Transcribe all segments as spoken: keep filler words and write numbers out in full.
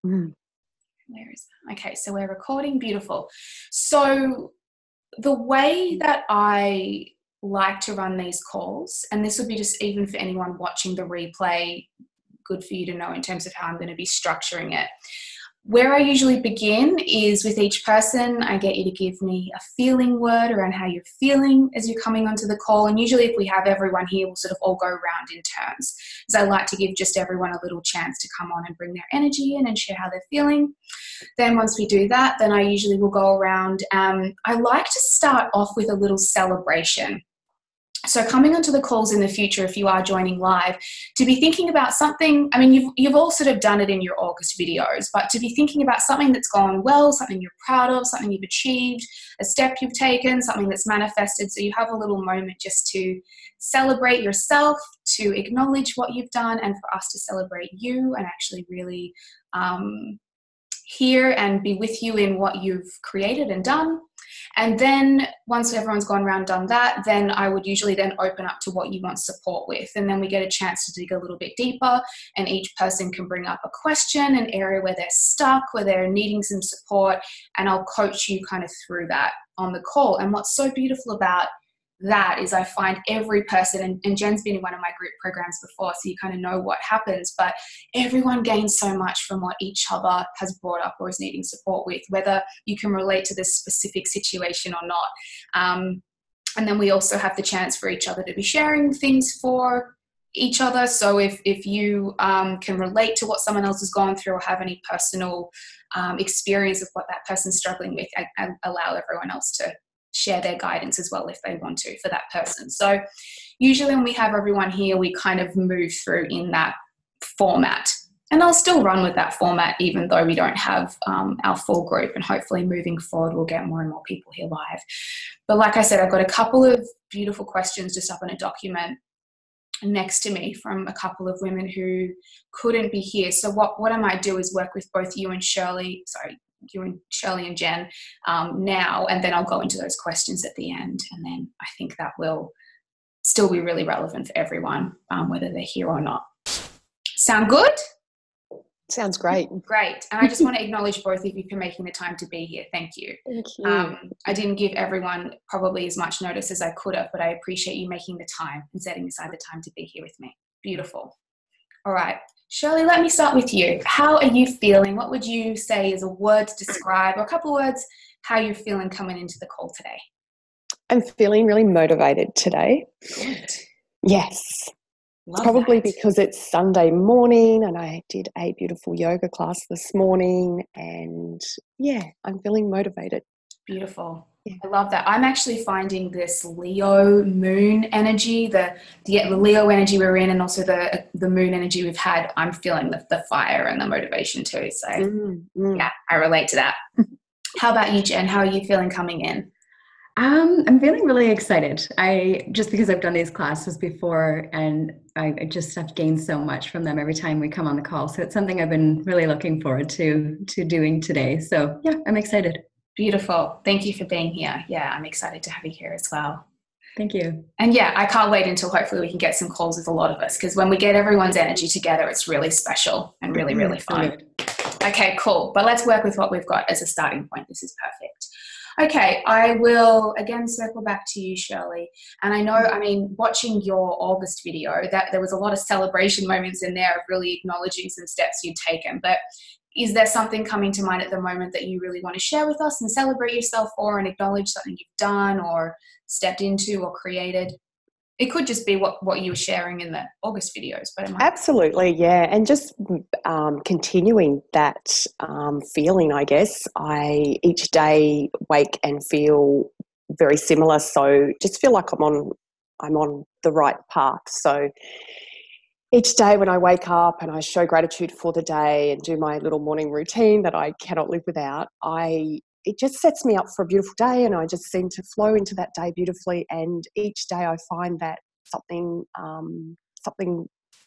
Mm. Where is that? Okay, so we're recording. Beautiful. So the way that I like to run these calls, and this would be just even for anyone watching the replay, good for you to know in terms of how I'm going to be structuring it. Where I usually begin is with each person, I get you to give me a feeling word around how you're feeling as you're coming onto the call. And usually if we have everyone here, we'll sort of all go around in turns, because I like to give just everyone a little chance to come on and bring their energy in and share how they're feeling. Then once we do that, then I usually will go around. Um, I like to start off with a little celebration. So coming onto the calls in the future, if you are joining live, to be thinking about something, I mean, you've, you've all sort of done it in your August videos, but to be thinking about something that's gone well, something you're proud of, something you've achieved, a step you've taken, something that's manifested. So you have a little moment just to celebrate yourself, to acknowledge what you've done, and for us to celebrate you and actually really um, hear and be with you in what you've created and done. And then once everyone's gone around and done that, then I would usually then open up to what you want support with. And then we get a chance to dig a little bit deeper, and each person can bring up a question, an area where they're stuck, where they're needing some support, and I'll coach you kind of through that on the call. And what's so beautiful about that is I find every person, and, and Jen's been in one of my group programs before, so you kind of know what happens, but everyone gains so much from what each other has brought up or is needing support with, whether you can relate to this specific situation or not. Um, and then we also have the chance for each other to be sharing things for each other. So if, if you um, can relate to what someone else has gone through or have any personal um, experience of what that person's struggling with, I, I allow everyone else to share their guidance as well if they want to for that person. So usually when we have everyone here, we kind of move through in that format. And I'll still run with that format even though we don't have um, our full group, and hopefully moving forward we'll get more and more people here live. But like I said, I've got a couple of beautiful questions just up on a document next to me from a couple of women who couldn't be here. So what, what I might do is work with both you and Shirley, sorry, you and Shirley and Jen um, now, and then I'll go into those questions at the end. And then I think that will still be really relevant for everyone, um, whether they're here or not. Sound good? Sounds great. Great. And I just want to acknowledge both of you for making the time to be here. Thank you. Thank you. Um, I didn't give everyone probably as much notice as I could have, but I appreciate you making the time and setting aside the time to be here with me. Beautiful. All right. Shirley, let me start with you. How are you feeling? What would you say is a word to describe, or a couple of words, how you're feeling coming into the call today? I'm feeling really motivated today. Good. Yes. Love Probably that. because it's Sunday morning and I did a beautiful yoga class this morning, and yeah, I'm feeling motivated. Beautiful. Yeah. I love that. I'm actually finding this Leo moon energy, the, the the Leo energy we're in, and also the the moon energy we've had. I'm feeling the, the fire and the motivation too. So Mm, mm. yeah, I relate to that. How about you, Jen? How are you feeling coming in? Um, I'm feeling really excited. I just because I've done these classes before, and I, I just have gained so much from them every time we come on the call. So it's something I've been really looking forward to to doing today. So yeah, I'm excited. Beautiful. Thank you for being here. Yeah, I'm excited to have you here as well. Thank you. And yeah, I can't wait until hopefully we can get some calls with a lot of us, because when we get everyone's energy together, it's really special and really, really fun. Okay, cool. But let's work with what we've got as a starting point. This is perfect. Okay, I will again circle back to you, Shirley. And I know, I mean, watching your August video, that there was a lot of celebration moments in there of really acknowledging some steps you'd taken. But is there something coming to mind at the moment that you really want to share with us and celebrate yourself for, and acknowledge something you've done or stepped into or created? It could just be what, what you were sharing in the August videos. But it might- Absolutely, yeah. And just um, continuing that um, feeling, I guess. I each day wake and feel very similar. So just feel like I'm on I'm on the right path. So each day when I wake up and I show gratitude for the day and do my little morning routine that I cannot live without, I it just sets me up for a beautiful day, and I just seem to flow into that day beautifully. And each day I find that something um, something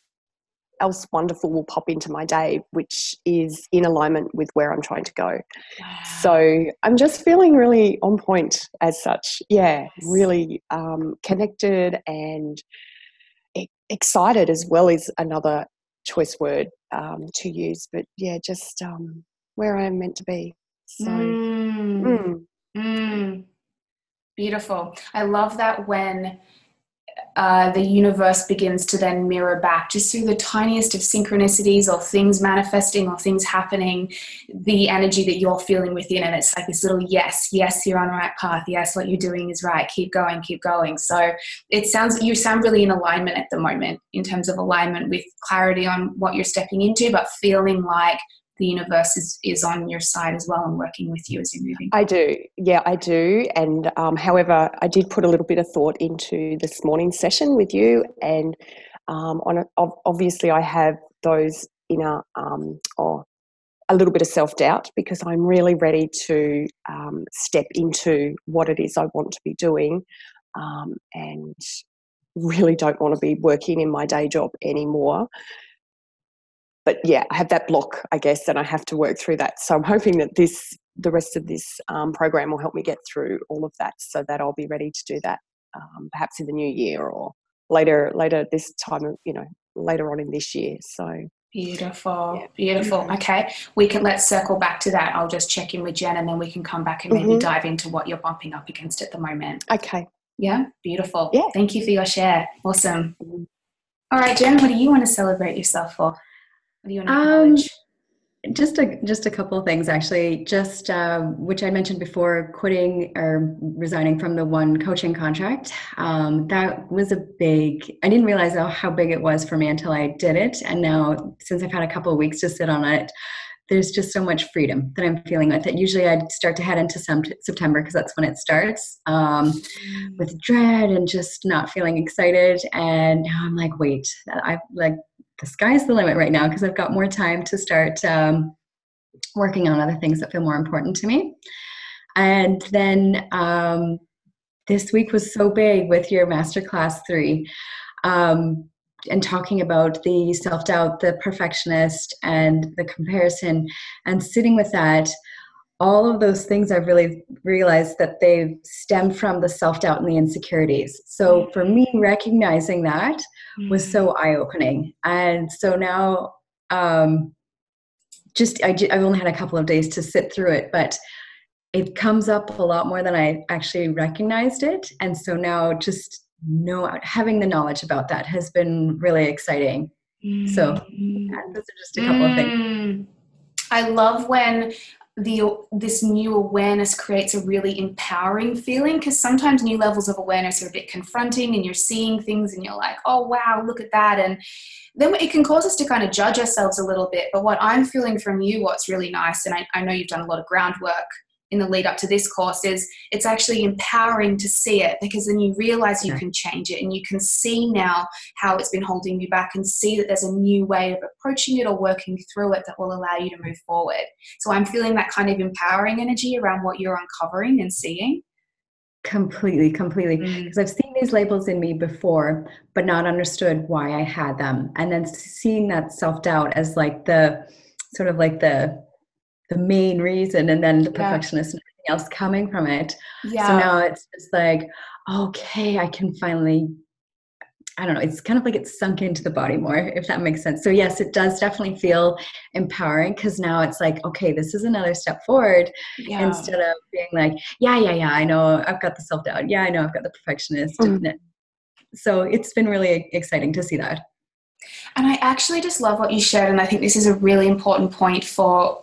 else wonderful will pop into my day, which is in alignment with where I'm trying to go. Wow. So I'm just feeling really on point as such. Yeah, really um, connected and excited as well is another choice word. um, to use, but yeah, just um, where I am meant to be. So, Mm. mm. Mm. Beautiful. I love that when uh, the universe begins to then mirror back just through the tiniest of synchronicities or things manifesting or things happening, the energy that you're feeling within. And it's like this little yes, yes, you're on the right path. Yes, what you're doing is right. Keep going, keep going. So it sounds, you sound really in alignment at the moment in terms of alignment with clarity on what you're stepping into, but feeling like the universe is, is on your side as well and working with you as you're moving. I do. Yeah, I do. And um, however, I did put a little bit of thought into this morning's session with you. And um, on a, obviously I have those inner um, or a little bit of self-doubt because I'm really ready to um, step into what it is I want to be doing um, and really don't want to be working in my day job anymore. But yeah, I have that block, I guess, and I have to work through that. So I'm hoping that this, the rest of this um, program will help me get through all of that so that I'll be ready to do that um, perhaps in the new year or later, later this time, you know, later on in this year. So beautiful, yeah. beautiful. Mm-hmm. Okay, we can, let's circle back to that. I'll just check in with Jen and then we can come back and maybe mm-hmm. dive into what you're bumping up against at the moment. Okay. Yeah, beautiful. Yeah. Thank you for your share. Awesome. Mm-hmm. All right, Jen, what do you want to celebrate yourself for? What do you want to acknowledge? Um, just a just a couple of things, actually. Just uh, which I mentioned before, quitting or resigning from the one coaching contract. Um, that was a big. I didn't realize how, how big it was for me until I did it, and now since I've had a couple of weeks to sit on it, there's just so much freedom that I'm feeling with it. Usually, I'd start to head into some, September because that's when it starts, um, with dread and just not feeling excited. And now I'm like, wait, I like. The sky's the limit right now because I've got more time to start um, working on other things that feel more important to me. And then um, this week was so big with your masterclass three um, and talking about the self-doubt, the perfectionist, and the comparison, and sitting with that. All of those things I've really realized that they stem from the self-doubt and the insecurities. So for me, recognizing that was so eye-opening. And so now um, just, I, I've only had a couple of days to sit through it, but it comes up a lot more than I actually recognized it. And so now just know, having the knowledge about that has been really exciting. Mm. So yeah, those are just a couple mm. of things. I love when the this new awareness creates a really empowering feeling, because sometimes new levels of awareness are a bit confronting and you're seeing things and you're like, oh wow, look at that, and then it can cause us to kind of judge ourselves a little bit. But what I'm feeling from you, what's really nice, and I, I know you've done a lot of groundwork in the lead up to this course, is it's actually empowering to see it, because then you realize you can change it and you can see now how it's been holding you back and see that there's a new way of approaching it or working through it that will allow you to move forward. So I'm feeling that kind of empowering energy around what you're uncovering and seeing. Completely, completely. Because mm. I've seen these labels in me before, but not understood why I had them. And then seeing that self-doubt as like the sort of like the the main reason, and then the perfectionist yeah. and everything else coming from it. Yeah. So now it's just like, okay, I can finally, I don't know, it's kind of like it's sunk into the body more, if that makes sense. So yes, it does definitely feel empowering, because now it's like, okay, this is another step forward, yeah. instead of being like, yeah, yeah, yeah, I know I've got the self-doubt. Yeah, I know I've got the perfectionist. Mm. So it's been really exciting to see that. And I actually just love what you shared. And I think this is a really important point for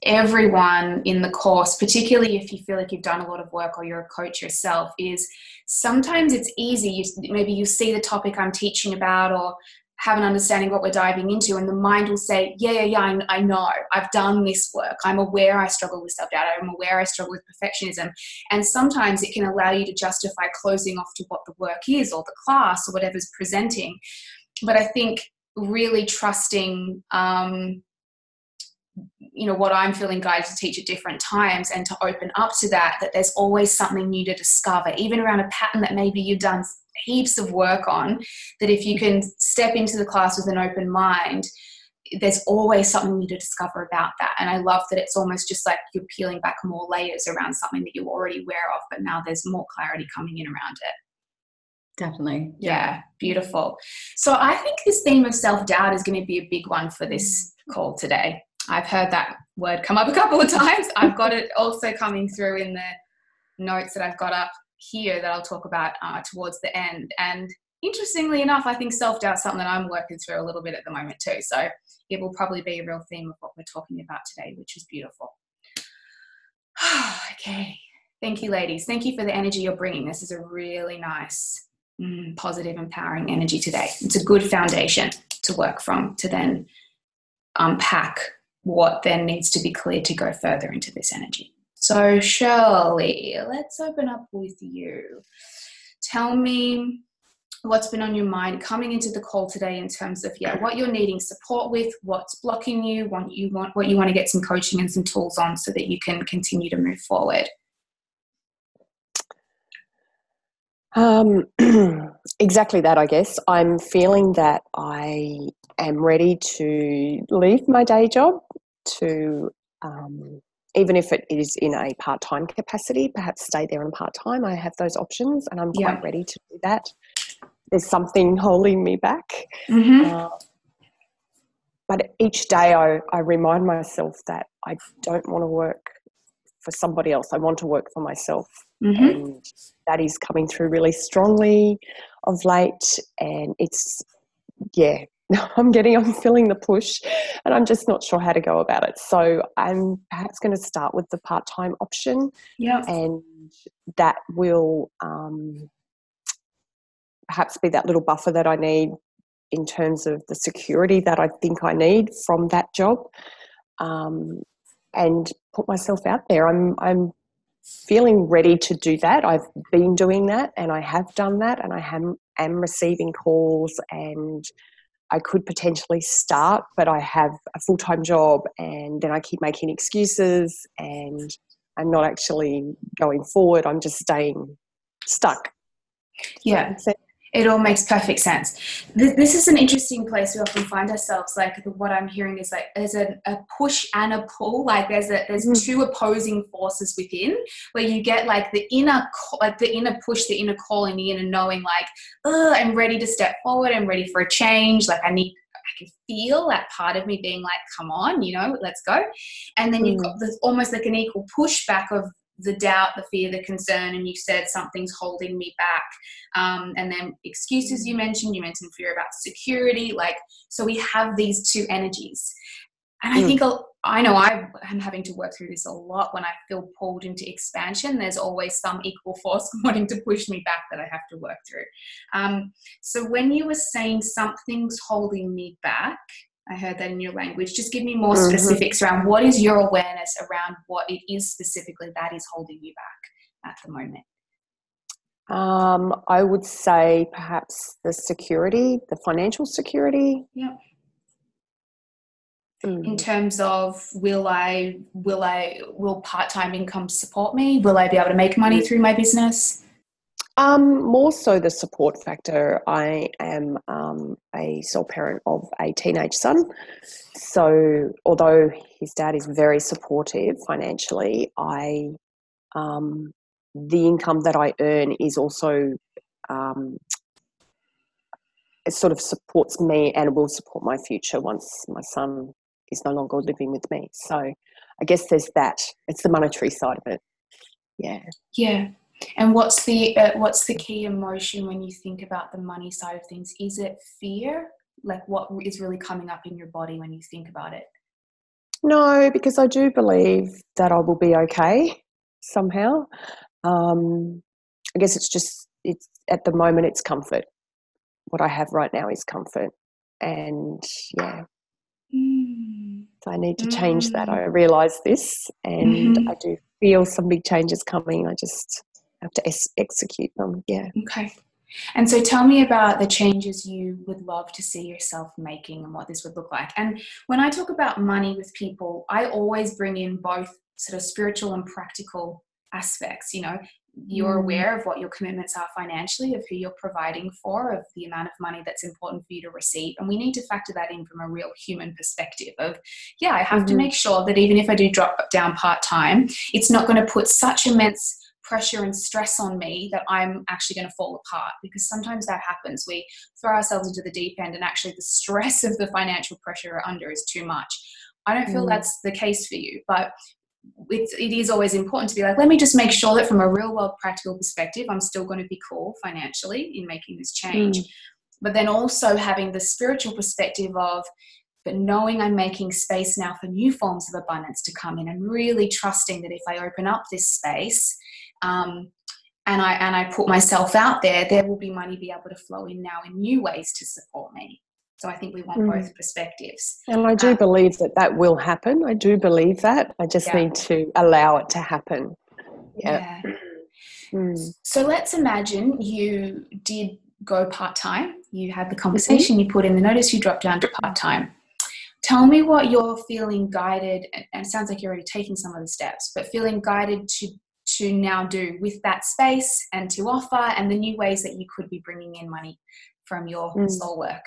everyone in the course, particularly if you feel like you've done a lot of work or you're a coach yourself, is sometimes it's easy. You, maybe you see the topic I'm teaching about or have an understanding of what we're diving into, and the mind will say, yeah, yeah, yeah, I, I know. I've done this work. I'm aware I struggle with self-doubt. I'm aware I struggle with perfectionism. And sometimes it can allow you to justify closing off to what the work is or the class or whatever's presenting. But I think really trusting um, you know, what I'm feeling guided to teach at different times, and to open up to that, that there's always something new to discover, even around a pattern that maybe you've done heaps of work on, that if you can step into the class with an open mind, there's always something new to discover about that. And I love that it's almost just like you're peeling back more layers around something that you're already aware of, but now there's more clarity coming in around it. Definitely. Yeah. yeah, beautiful. So I think this theme of self-doubt is going to be a big one for this call today. I've heard that word come up a couple of times. I've got it also coming through in the notes that I've got up here that I'll talk about uh, towards the end. And interestingly enough, I think self-doubt is something that I'm working through a little bit at the moment too. So it will probably be a real theme of what we're talking about today, which is beautiful. Okay. Thank you, ladies. Thank you for the energy you're bringing. This is a really nice, mm, positive, empowering energy today. It's a good foundation to work from to then unpack what then needs to be cleared to go further into this energy. So Shirley, let's open up with you. Tell me what's been on your mind coming into the call today in terms of, yeah, what you're needing support with, what's blocking you, what you want, what you want to get some coaching and some tools on so that you can continue to move forward. Um, exactly that, I guess. I'm feeling that I am ready to leave my day job to, um, even if it is in a part-time capacity, perhaps stay there in part-time. I have those options and I'm quite Yeah. ready to do that. There's something holding me back. Mm-hmm. Uh, but each day I, I remind myself that I don't want to work for somebody else. I want to work for myself. Mm-hmm. And that is coming through really strongly of late. And it's, yeah, I'm getting, I'm feeling the push and I'm just not sure how to go about it. So I'm perhaps going to start with the part-time option. Yeah. And that will um, perhaps be that little buffer that I need in terms of the security that I think I need from that job, um, and put myself out there. I'm, I'm feeling ready to do that. I've been doing that and I have done that and I am, am receiving calls and I could potentially start, but I have a full-time job and then I keep making excuses and I'm not actually going forward. I'm just staying stuck. Yeah. So, it all makes perfect sense. This, this is an interesting place we often find ourselves. Like what I'm hearing is like there's a, a push and a pull. Like there's a there's mm. two opposing forces within, where you get like the inner like the inner push, the inner calling, the inner knowing. Like, oh, I'm ready to step forward. I'm ready for a change. Like I need. I can feel that part of me being like, come on, you know, let's go. And then mm. you've got this almost like an equal pushback of the doubt, the fear, the concern, and you said something's holding me back. Um, and then excuses you mentioned, you mentioned fear about security. Like, so we have these two energies. And I mm. think, I know I am having to work through this a lot when I feel pulled into expansion. There's always some equal force wanting to push me back that I have to work through. Um, so when you were saying something's holding me back, I heard that in your language. Just give me more mm-hmm. specifics around what is your awareness around what it is specifically that is holding you back at the moment. Um, I would say perhaps the security, the financial security. Yeah. Mm. In terms of will I, will I, will part-time income support me? Will I be able to make money through my business? Um, more so the support factor. I am um, a sole parent of a teenage son. So although his dad is very supportive financially, I um, the income that I earn is also um, it sort of supports me and will support my future once my son is no longer living with me. So I guess there's that. It's the monetary side of it. Yeah. Yeah. And what's the uh, what's the key emotion when you think about the money side of things? Is it fear? Like what is really coming up in your body when you think about it? No, because I do believe that I will be okay somehow. Um, I guess it's just it's at the moment it's comfort. What I have right now is comfort, and yeah. Mm. So I need to change mm. that. I realise this, and mm-hmm. I do feel some big changes coming. I just have to ex- execute them. Yeah. Okay. And so tell me about the changes you would love to see yourself making and what this would look like. And when I talk about money with people, I always bring in both sort of spiritual and practical aspects. You know, you're mm. aware of what your commitments are financially, of who you're providing for, of the amount of money that's important for you to receive. And we need to factor that in from a real human perspective of, yeah, I have mm-hmm. to make sure that even if I do drop down part-time, it's not going to put such immense pressure and stress on me that I'm actually going to fall apart, because sometimes that happens. We throw ourselves into the deep end and actually the stress of the financial pressure we're under is too much. I don't feel mm. that's the case for you, but it's, it is always important to be like, let me just make sure that from a real world practical perspective, I'm still going to be cool financially in making this change. Mm. But then also having the spiritual perspective of, but knowing I'm making space now for new forms of abundance to come in, and really trusting that if I open up this space um, and I and I put myself out there, there will be money be able to flow in now in new ways to support me. So I think we want mm. both perspectives. And I do um, believe that that will happen. I do believe that. I just yeah. need to allow it to happen. Yeah. yeah. Mm. So let's imagine you did go part-time. You had the conversation, mm-hmm. you put in the notice, you dropped down to part-time. Tell me what you're feeling guided, and it sounds like you're already taking some of the steps, but feeling guided to to now do with that space and to offer, and the new ways that you could be bringing in money from your mm. soul work.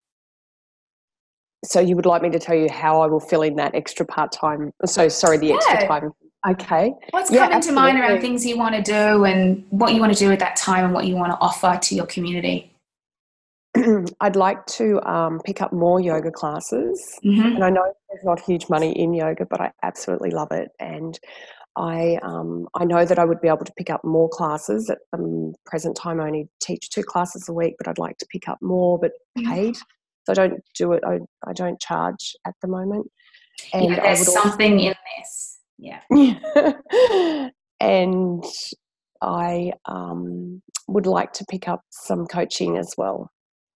So you would like me to tell you how I will fill in that extra part-time, so sorry, the yeah. extra time. Okay. What's yeah, coming to mind around things you want to do and what you want to do at that time and what you want to offer to your community? I'd like to um, pick up more yoga classes. Mm-hmm. And I know there's not huge money in yoga, but I absolutely love it. And I um, I know that I would be able to pick up more classes. At the um, present time, I only teach two classes a week, but I'd like to pick up more, but paid. So I don't do it. I, I don't charge at the moment. And yeah, there's I would something also, in this. Yeah. yeah. And I um, would like to pick up some coaching as well.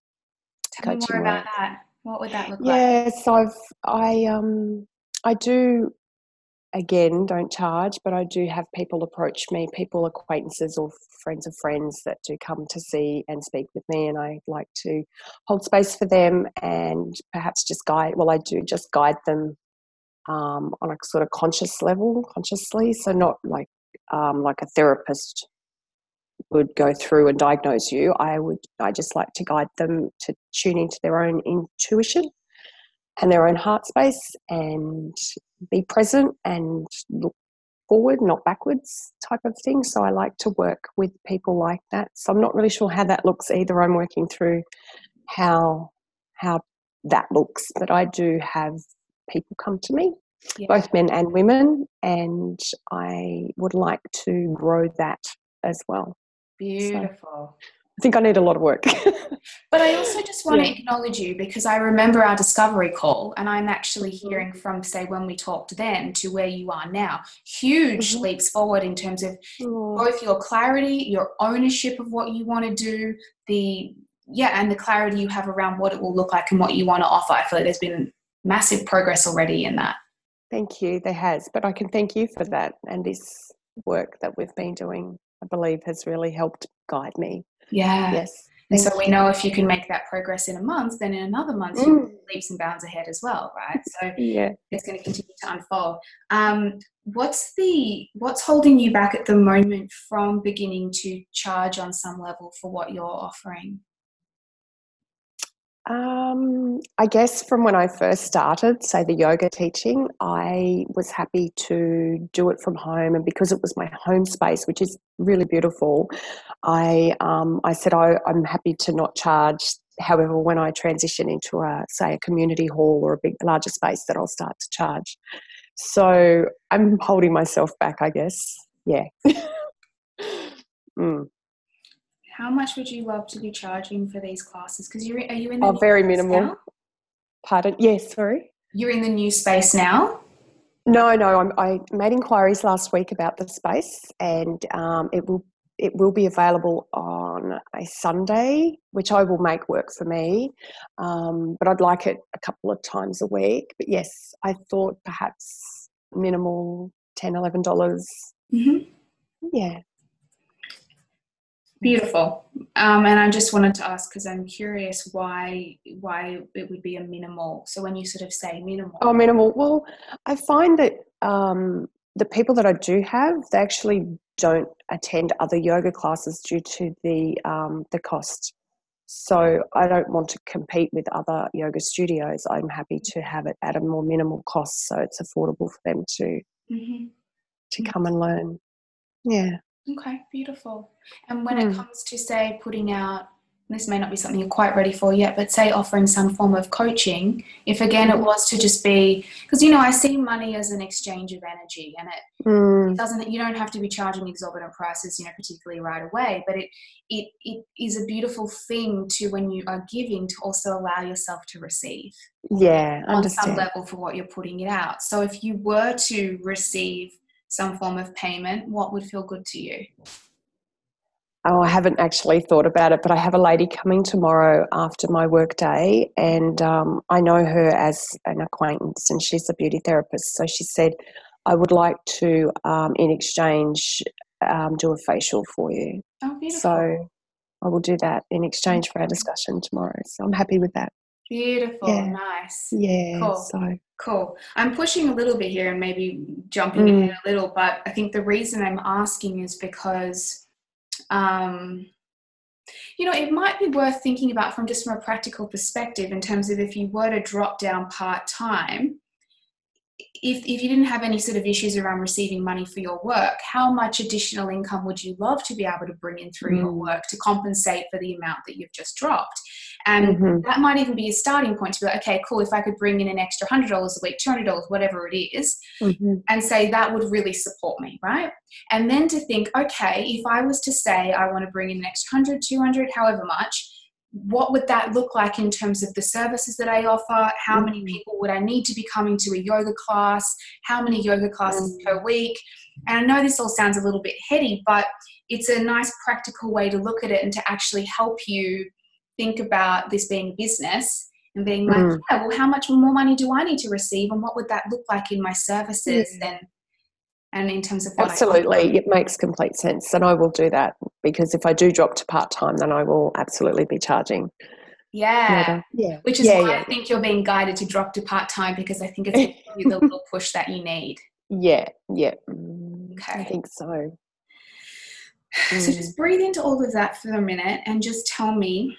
Tell me more about that. What would that look like? Yes, I've I um I do again don't charge, but I do have people approach me, people acquaintances or friends of friends that do come to see and speak with me, and I like to hold space for them and perhaps just guide. Well, I do just guide them um, on a sort of conscious level, consciously, so not like um, like a therapist would go through and diagnose you. I would, I just like to guide them to tune into their own intuition and their own heart space and be present and look forward, not backwards type of thing. So I like to work with people like that. So I'm not really sure how that looks either. I'm working through how, how that looks, but I do have people come to me, yeah. both men and women, and I would like to grow that as well. Beautiful. So I think I need a lot of work. But I also just want yeah. to acknowledge you, because I remember our discovery call, and I'm actually hearing from, say, when we talked then to where you are now, huge mm-hmm. leaps forward in terms of mm. both your clarity, your ownership of what you want to do, the yeah, and the clarity you have around what it will look like and what you want to offer. I feel like there's been massive progress already in that. Thank you. There has, but I can thank you for that, and this work that we've been doing, I believe, has really helped guide me. Yeah. Yes. And so we know if you can make that progress in a month, then in another month, mm. you're leaps and bounds ahead as well, right? So yeah. it's going to continue to unfold. Um, what's the what's holding you back at the moment from beginning to charge on some level for what you're offering? Um, I guess from when I first started, say the yoga teaching, I was happy to do it from home, and because it was my home space, which is really beautiful, I um, I said I, I'm happy to not charge. However, when I transition into a say a community hall or a big larger space, that I'll start to charge. So I'm holding myself back, I guess. Yeah. mm. How much would you love to be charging for these classes? Because you're, are you in the oh, new very space minimal. Now? Pardon? Yes, sorry. You're in the new space now? No, no. I'm, I made inquiries last week about the space, and um, it will it will be available on a Sunday, which I will make work for me. Um, but I'd like it a couple of times a week. But yes, I thought perhaps minimal ten dollars, eleven dollars. Mm-hmm. Yeah. Beautiful. Um, and I just wanted to ask, because I'm curious why why it would be a minimal. So when you sort of say minimal. Oh, minimal. Well, I find that um, the people that I do have, they actually don't attend other yoga classes due to the um, the cost. So I don't want to compete with other yoga studios. I'm happy to have it at a more minimal cost, so it's affordable for them to mm-hmm. to come and learn. Yeah. Okay, beautiful. And when it Mm. comes to, say, putting out, this may not be something you're quite ready for yet, but say offering some form of coaching, if again it was to just be, because, you know, I see money as an exchange of energy, and it, Mm. it doesn't, you don't have to be charging exorbitant prices, you know, particularly right away, but it, it, it is a beautiful thing to, when you are giving, to also allow yourself to receive. Yeah, On some understand. level for what you're putting it out. So if you were to receive some form of payment, what would feel good to you? Oh, I haven't actually thought about it, but I have a lady coming tomorrow after my work day, and um, I know her as an acquaintance, and she's a beauty therapist. So she said, I would like to, um, in exchange, um, do a facial for you. Oh, beautiful. So I will do that in exchange for our discussion tomorrow. So I'm happy with that. Beautiful. Yeah. Nice. Yeah. Cool. So Cool. I'm pushing a little bit here and maybe jumping Mm. ahead a little, but I think the reason I'm asking is because, um, you know, it might be worth thinking about from just from a practical perspective in terms of if you were to drop down part-time, if, if you didn't have any sort of issues around receiving money for your work, how much additional income would you love to be able to bring in through your Mm. work to compensate for the amount that you've just dropped? And Mhm. that might even be a starting point to be like, okay, cool, if I could bring in an extra one hundred dollars a week, two hundred dollars, whatever it is, Mhm. and say that would really support me, right? And then to think, okay, if I was to say I want to bring in an extra one hundred, two hundred, however much, what would that look like in terms of the services that I offer? How many Mm. people would I need to be coming to a yoga class? How many yoga classes Mm. per week? And I know this all sounds a little bit heady, but it's a nice practical way to look at it and to actually help you think about this being a business and being like, Mm. yeah, well, how much more money do I need to receive, and what would that look like in my services Yeah. and and in terms of what I Absolutely. It makes complete sense. And I will do that, because if I do drop to part-time, then I will absolutely be charging. Yeah. Yeah. Which is Yeah, why yeah, I think you're being guided to drop to part-time, because I think it's going to give you the little push that you need. yeah, yeah. Mm, I Okay. think so. So Mm. just breathe into all of that for a minute and just tell me,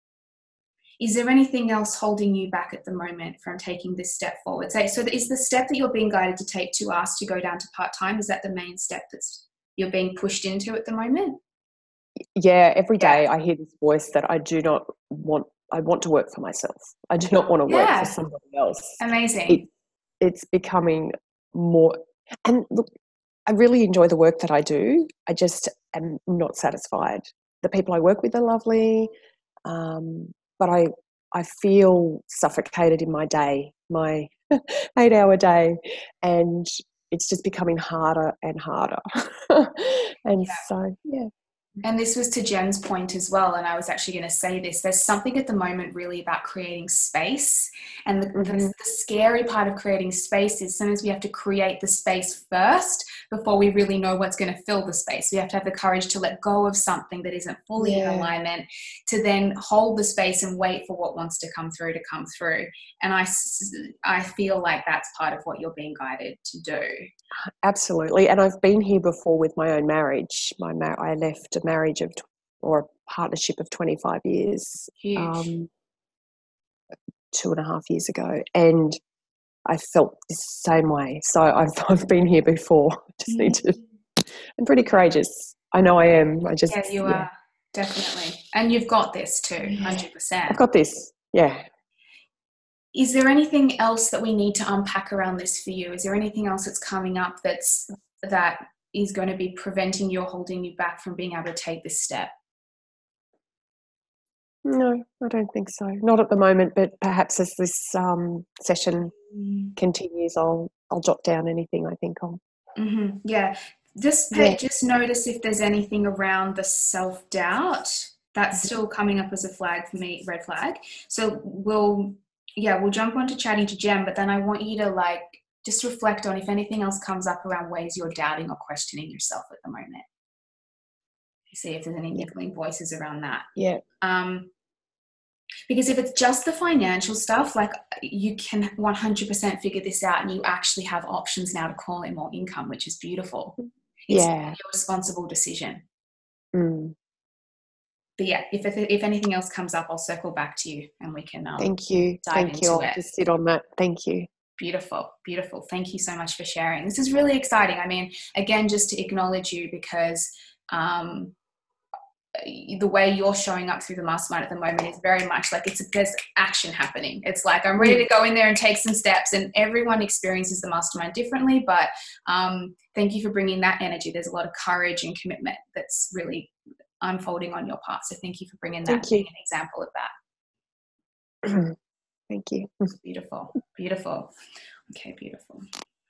is there anything else holding you back at the moment from taking this step forward? So, so is the step that you're being guided to take to ask to go down to part-time, is that the main step that's you're being pushed into at the moment? Yeah, every Yeah. day I hear this voice that I do not want, I want to work for myself. I do not want to work Yeah. for somebody else. Amazing. It, it's becoming more, and look, I really enjoy the work that I do. I just am not satisfied. The people I work with are lovely, um, but I I feel suffocated in my day, my eight-hour day, and it's just becoming harder and harder. And Yeah. so, yeah. And this was to Jen's point as well, and I was actually going to say this. There's something at the moment really about creating space, and the, Mhm. the, the scary part of creating space is sometimes we have to create the space first before we really know what's going to fill the space. We have to have the courage to let go of something that isn't fully Yeah. in alignment, to then hold the space and wait for what wants to come through to come through. And I, I feel like that's part of what you're being guided to do. Absolutely. And I've been here before with my own marriage. My mar- I left a marriage of, or a partnership of twenty-five years, Huge. um, two and a half years ago, and I felt the same way. So I've I've been here before. I just need to. I'm pretty courageous. I know I am. I just Yeah, you yeah. are. Definitely. And you've got this too, Yeah. one hundred percent. I've got this. Yeah. Is there anything else that we need to unpack around this for you? Is there anything else that's coming up that's that is going to be preventing you or holding you back from being able to take this step? No, I don't think so. Not at the moment, but perhaps as this um, session continues, I'll I'll jot down anything I think of. Mm-hmm. Yeah. Just pay, Yeah. just notice if there's anything around the self-doubt that's still coming up as a flag for me, red flag. So we'll, yeah, we'll jump on to chatting to Jen, but then I want you to like just reflect on if anything else comes up around ways you're doubting or questioning yourself at the moment. See if there's any Yeah. niggling voices around that. Yeah. Um, because if it's just the financial stuff, like you can one hundred percent figure this out, and you actually have options now to call in more income, which is beautiful. It's Yeah. your responsible decision. Mm. But yeah, if if anything else comes up, I'll circle back to you and we can um, Thank you. dive Thank into you. I'll it. just sit on that. Thank you. Beautiful, beautiful. Thank you so much for sharing. This is really exciting. I mean, again, just to acknowledge you because um, the way you're showing up through the mastermind at the moment is very much like it's there's action happening. It's like I'm ready to go in there and take some steps, and everyone experiences the mastermind differently, but um, thank you for bringing that energy. There's a lot of courage and commitment that's really unfolding on your part, so thank you for bringing that, being an example of that. Thank you. Beautiful, beautiful. Okay, beautiful.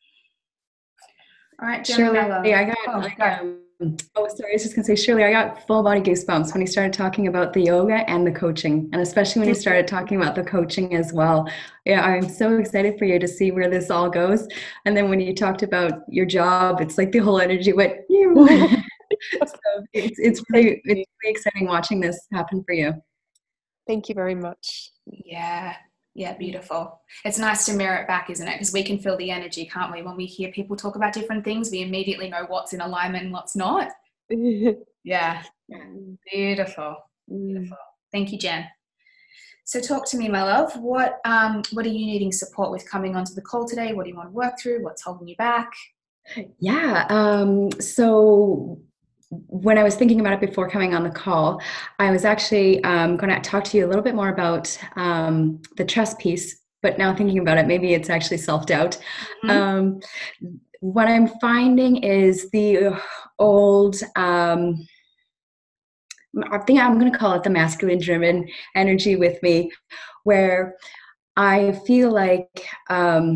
All right, Shirley, Gemma, I got, oh, like, go. um, oh, sorry, I was just gonna say, Shirley, I got full body goosebumps when you started talking about the yoga and the coaching, and especially when you started talking about the coaching as well. Yeah, I'm so excited for you to see where this all goes. And then when you talked about your job, it's like the whole energy went, so it's, it's really, it's really exciting watching this happen for you. Thank you very much. Yeah. Yeah, beautiful. It's nice to mirror it back, isn't it? Because we can feel the energy, can't we? When we hear people talk about different things, we immediately know what's in alignment and what's not. Yeah. Beautiful. Beautiful. Thank you, Jen. So talk to me, my love. What um what are you needing support with coming onto the call today? What do you want to work through? What's holding you back? Yeah. Um, so when I was thinking about it before coming on the call, I was actually um, going to talk to you a little bit more about um, the trust piece, but now thinking about it, maybe it's actually self-doubt. Mm-hmm. Um, what I'm finding is the old, um, I think I'm going to call it the masculine driven energy with me, where I feel like, um,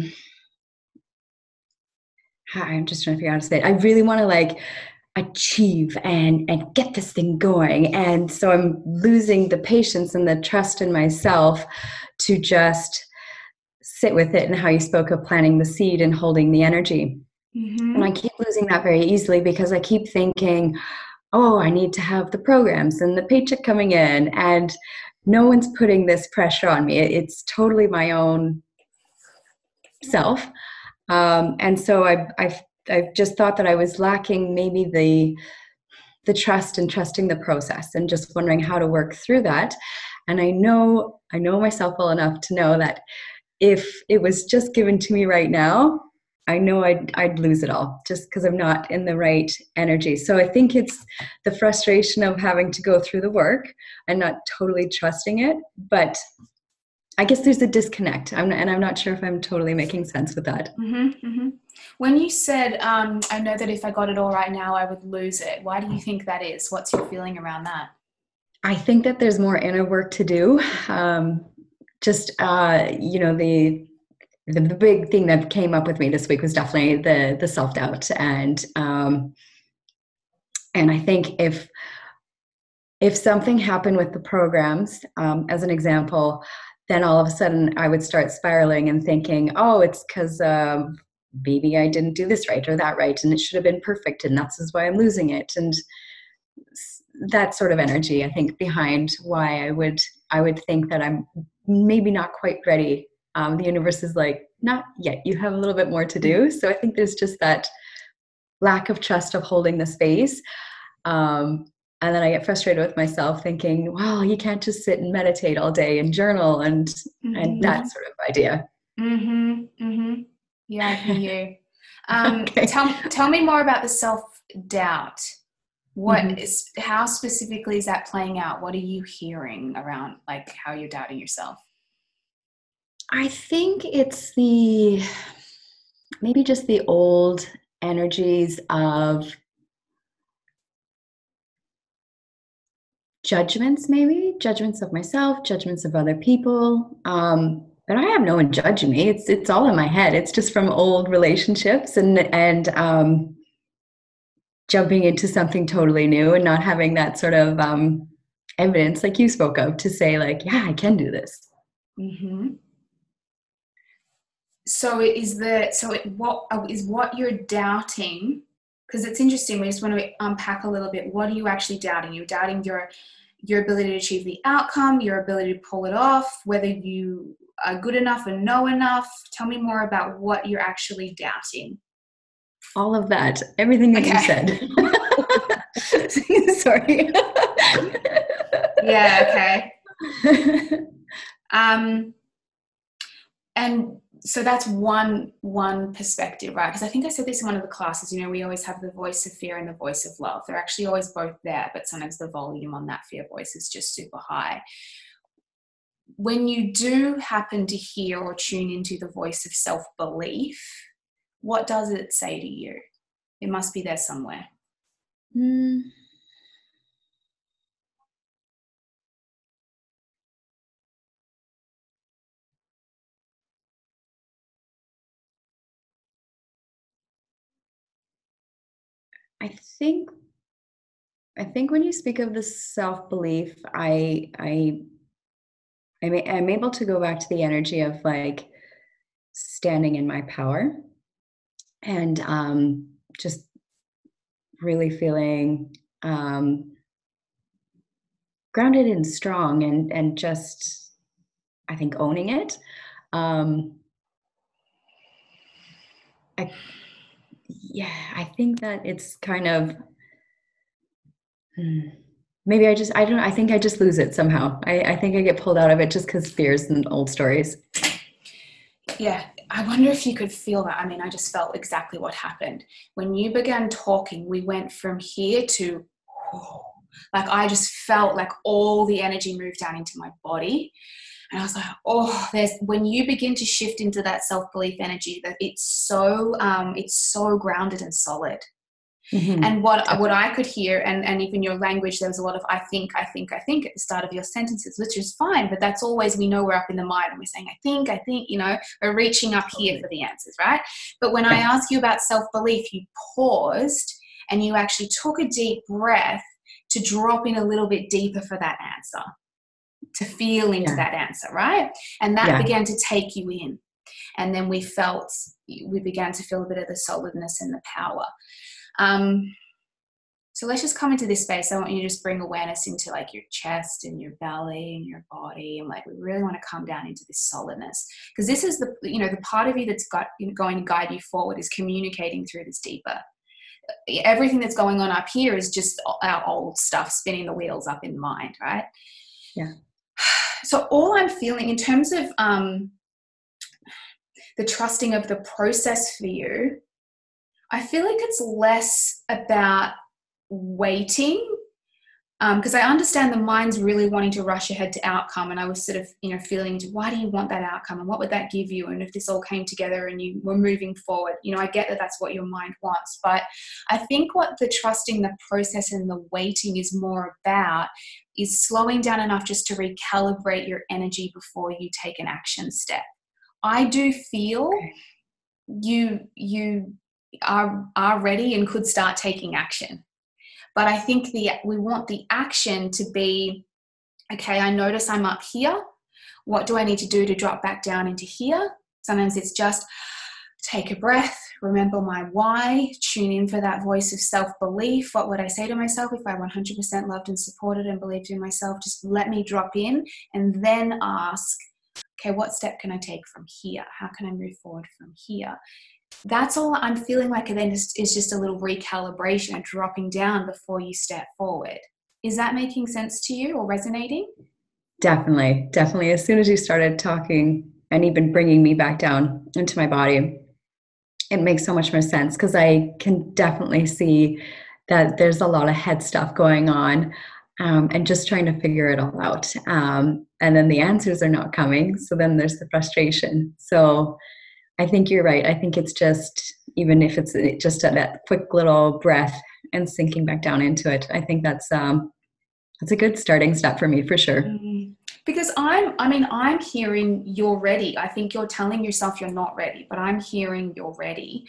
I'm just trying to figure out how to say it. I really want to like achieve and and get this thing going, and so I'm losing the patience and the trust in myself to just sit with it, and how you spoke of planting the seed and holding the energy. Mm-hmm. And I keep losing that very easily because I keep thinking, oh, I need to have the programs and the paycheck coming in, and no one's putting this pressure on me. It's totally my own self. Um, and so I've, I've I've just thought that I was lacking maybe the the trust and trusting the process, and just wondering how to work through that. And I know I know myself well enough to know that if it was just given to me right now, I know I'd I'd lose it all just because I'm not in the right energy. So I think it's the frustration of having to go through the work and not totally trusting it, but I guess there's a disconnect, I'm, and I'm not sure if I'm totally making sense with that. Mm-hmm, mm-hmm. When you said, um, I know that if I got it all right now, I would lose it. Why do you think that is? What's your feeling around that? I think that there's more inner work to do. Um, just, uh, you know, the, the the big thing that came up with me this week was definitely the the self-doubt. And um, and I think if if something happened with the programs, um, as an example, then all of a sudden I would start spiraling and thinking, oh, it's because uh, maybe I didn't do this right or that right, and it should have been perfect, and that's is why I'm losing it. And that sort of energy, I think, behind why I would I would think that I'm maybe not quite ready. Um, the universe is like, not yet. You have a little bit more to do. So I think there's just that lack of trust of holding the space. Um, And then I get frustrated with myself thinking, wow, you can't just sit and meditate all day and journal and mm-hmm. and that sort of idea. Mm-hmm. Mm-hmm. Yeah, I hear you. Um, okay. Tell tell me more about the self-doubt. What mm-hmm. is, how specifically is that playing out? What are you hearing around like how you're doubting yourself? I think it's the, maybe just the old energies of judgments, maybe judgments of myself, judgments of other people. Um, but I have no one judging me. It's it's all in my head. It's just from old relationships and and um, jumping into something totally new and not having that sort of um, evidence, like you spoke of, to say like, yeah, I can do this. Mm-hmm. So is the so it, what is what you're doubting? Because it's interesting. We just want to unpack a little bit. What are you actually doubting? You're doubting your your ability to achieve the outcome, your ability to pull it off, whether you are good enough and know enough. Tell me more about what you're actually doubting. All of that, everything that okay. you said. Sorry. Yeah. Okay. Um. And so that's one one perspective, right? Because I think I said this in one of the classes, you know, we always have the voice of fear and the voice of love. They're actually always both there, but sometimes the volume on that fear voice is just super high. When you do happen to hear or tune into the voice of self-belief, what does it say to you? It must be there somewhere. Mm. I think I think when you speak of the self-belief, I I I'm, I'm able to go back to the energy of like standing in my power and um, just really feeling um, grounded and strong and and just I think owning it. Um, I yeah, I think that it's kind of hmm, maybe I just I don't I think I just lose it somehow. I, I think I get pulled out of it just because fears and old stories. Yeah, I wonder if you could feel that. I mean, I just felt exactly what happened. When you began talking, we went from here to, like, I just felt like all the energy moved down into my body. And I was like, oh, there's, when you begin to shift into that self-belief energy, that it's so, um, it's so grounded and solid. Mm-hmm. And what what I could hear, and, and even your language, there was a lot of I think, I think, I think at the start of your sentences, which is fine, but that's always, we know we're up in the mind and we're saying, I think, I think, you know, we're reaching up here for the answers, right? But when I ask you about self-belief, you paused and you actually took a deep breath to drop in a little bit deeper for that answer, to feel into Yeah. that answer, right? And that Yeah. began to take you in. And then we felt, we began to feel a bit of the solidness and the power. Um, so let's just come into this space. I want you to just bring awareness into like your chest and your belly and your body. And like, we really want to come down into this solidness, because this is the, you know, the part of you that's got, you know, going to guide you forward is communicating through this deeper. Everything that's going on up here is just our old stuff spinning the wheels up in the mind, right? Yeah. So all I'm feeling in terms of um, the trusting of the process for you, I feel like it's less about waiting, because um, I understand the mind's really wanting to rush ahead to outcome, and I was sort of, you know, feeling, why do you want that outcome, and what would that give you, and if this all came together and you were moving forward, you know, I get that that's what your mind wants, but I think what the trusting the process and the waiting is more about is slowing down enough just to recalibrate your energy before you take an action step. I do feel Okay. you you are are ready and could start taking action. But I think the we want the action to be, okay, I notice I'm up here. What do I need to do to drop back down into here? Sometimes it's just take a breath, remember my why, tune in for that voice of self-belief. What would I say to myself if I one hundred percent loved and supported and believed in myself? Just let me drop in and then ask, okay, what step can I take from here? How can I move forward from here? That's all I'm feeling like. It then is just a little recalibration and dropping down before you step forward. Is that making sense to you or resonating? Definitely, definitely. As soon as you started talking and even bringing me back down into my body, it makes so much more sense, because I can definitely see that there's a lot of head stuff going on, um, and just trying to figure it all out. Um, and then the answers are not coming. So then there's the frustration. So I think you're right. I think it's just, even if it's just a, that quick little breath and sinking back down into it, I think that's um, that's a good starting step for me, for sure. Mm, because I'm, I mean, I'm hearing you're ready. I think you're telling yourself you're not ready, but I'm hearing you're ready.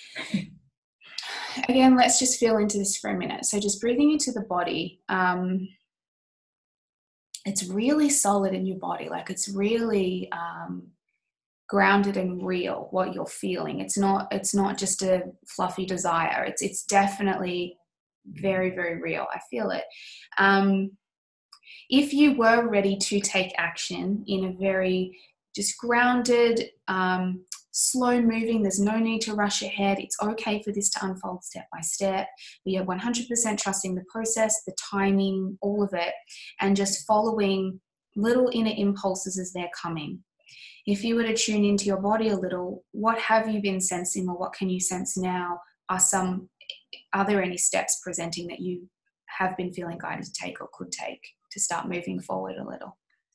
Again, let's just feel into this for a minute. So just breathing into the body. Um, it's really solid in your body. Like, it's really um, grounded and real, what you're feeling. It's not, it's not just a fluffy desire. It's, it's definitely very, very real. I feel it. Um, if you were ready to take action in a very just grounded, um, slow moving, there's no need to rush ahead. It's okay for this to unfold step by step. We are one hundred percent trusting the process, the timing, all of it, and just following little inner impulses as they're coming. If you were to tune into your body a little, what have you been sensing, or what can you sense now? Are some, are there any steps presenting that you have been feeling guided to take or could take to start moving forward a little?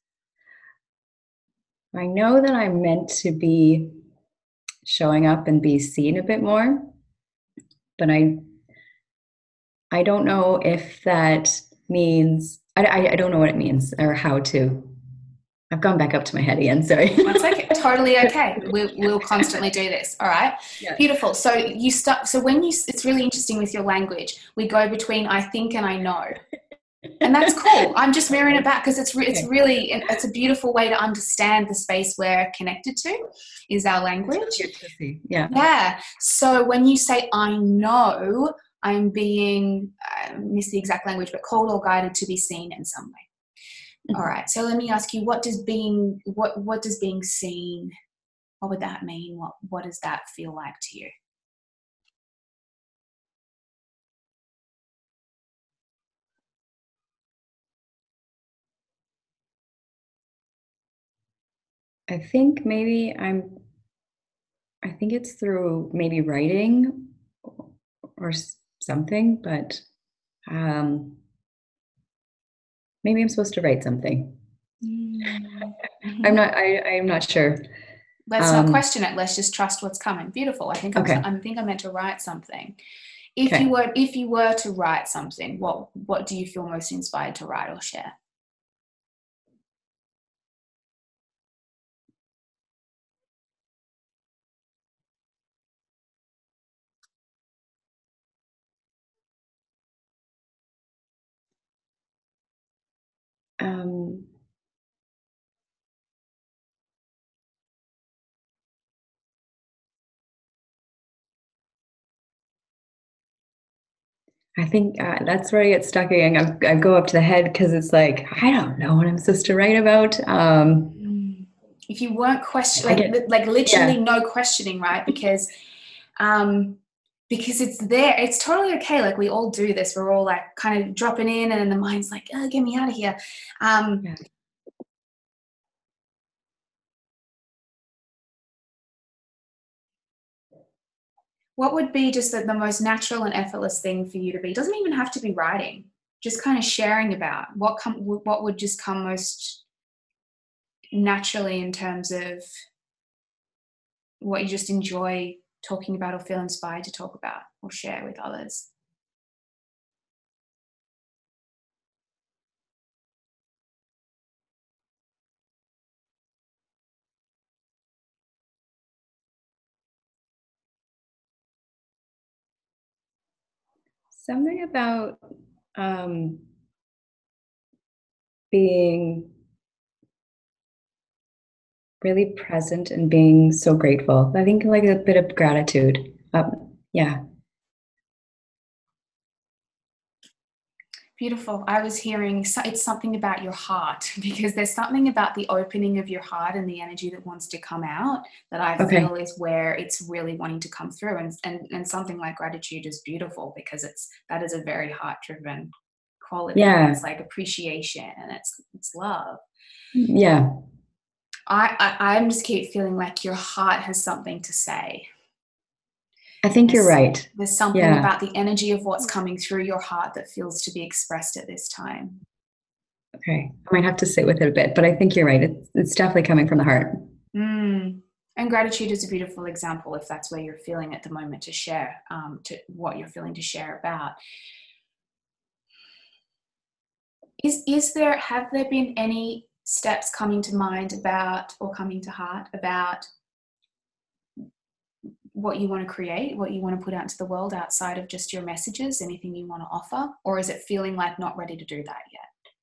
I know that I'm meant to be showing up and be seen a bit more, but I I don't know if that means, I, I, I don't know what it means or how to. I've gone back up to my head again, sorry. That's okay, totally okay. We, we'll constantly do this, all right? Yeah. Beautiful. So you start, so when you, it's really interesting with your language, we go between I think and I know. And that's cool. I'm just mirroring it back because it's re- it's really, it's a beautiful way to understand the space we're connected to is our language. Yeah. Yeah. So when you say I know, I'm being, I miss the exact language, but called or guided to be seen in some way. Mm-hmm. All right. So let me ask you, what does being, what, what does being seen, what would that mean? What, what does that feel like to you? I think maybe I'm, I think it's through maybe writing or something, but um, maybe I'm supposed to write something. Mm-hmm. I'm not, I, I'm not sure. Let's um, not question it. Let's just trust what's coming. Beautiful. I think I'm, okay. I think I'm meant to write something. If okay. you were, if you were to write something, what, what do you feel most inspired to write or share? Um, I think uh, that's where I get stuck again. I, I go up to the head because it's like, I don't know what I'm supposed to write about. Um, if you weren't questioning, like, like literally yeah. no questioning, right? Because, um, because it's there. It's totally okay. Like we all do this. We're all like kind of dropping in and then the mind's like, oh, get me out of here. Um, yeah. What would be just the, the most natural and effortless thing for you to be? It doesn't even have to be writing, just kind of sharing about what come, what would just come most naturally in terms of what you just enjoy talking about or feel inspired to talk about or share with others. Something about um, being really present and being so grateful. I think like a bit of gratitude. Um, yeah. Beautiful. I was hearing it's something about your heart, because there's something about the opening of your heart and the energy that wants to come out that I okay. feel is where it's really wanting to come through. And, and, and something like gratitude is beautiful because it's, that is a very heart driven quality. Yeah. It's like appreciation and it's, it's love. Yeah. I, I, I'm just keep feeling like your heart has something to say. I think there's, you're right. There's something yeah. about the energy of what's coming through your heart that feels to be expressed at this time. Okay. I might have to sit with it a bit, but I think you're right. It's, it's definitely coming from the heart. Mm. And gratitude is a beautiful example if that's where you're feeling at the moment to share, um, to what you're feeling to share about. Is, is there, have there been any steps coming to mind about, or coming to heart about what you want to create, what you want to put out into the world outside of just your messages, anything you want to offer? Or is it feeling like not ready to do that yet?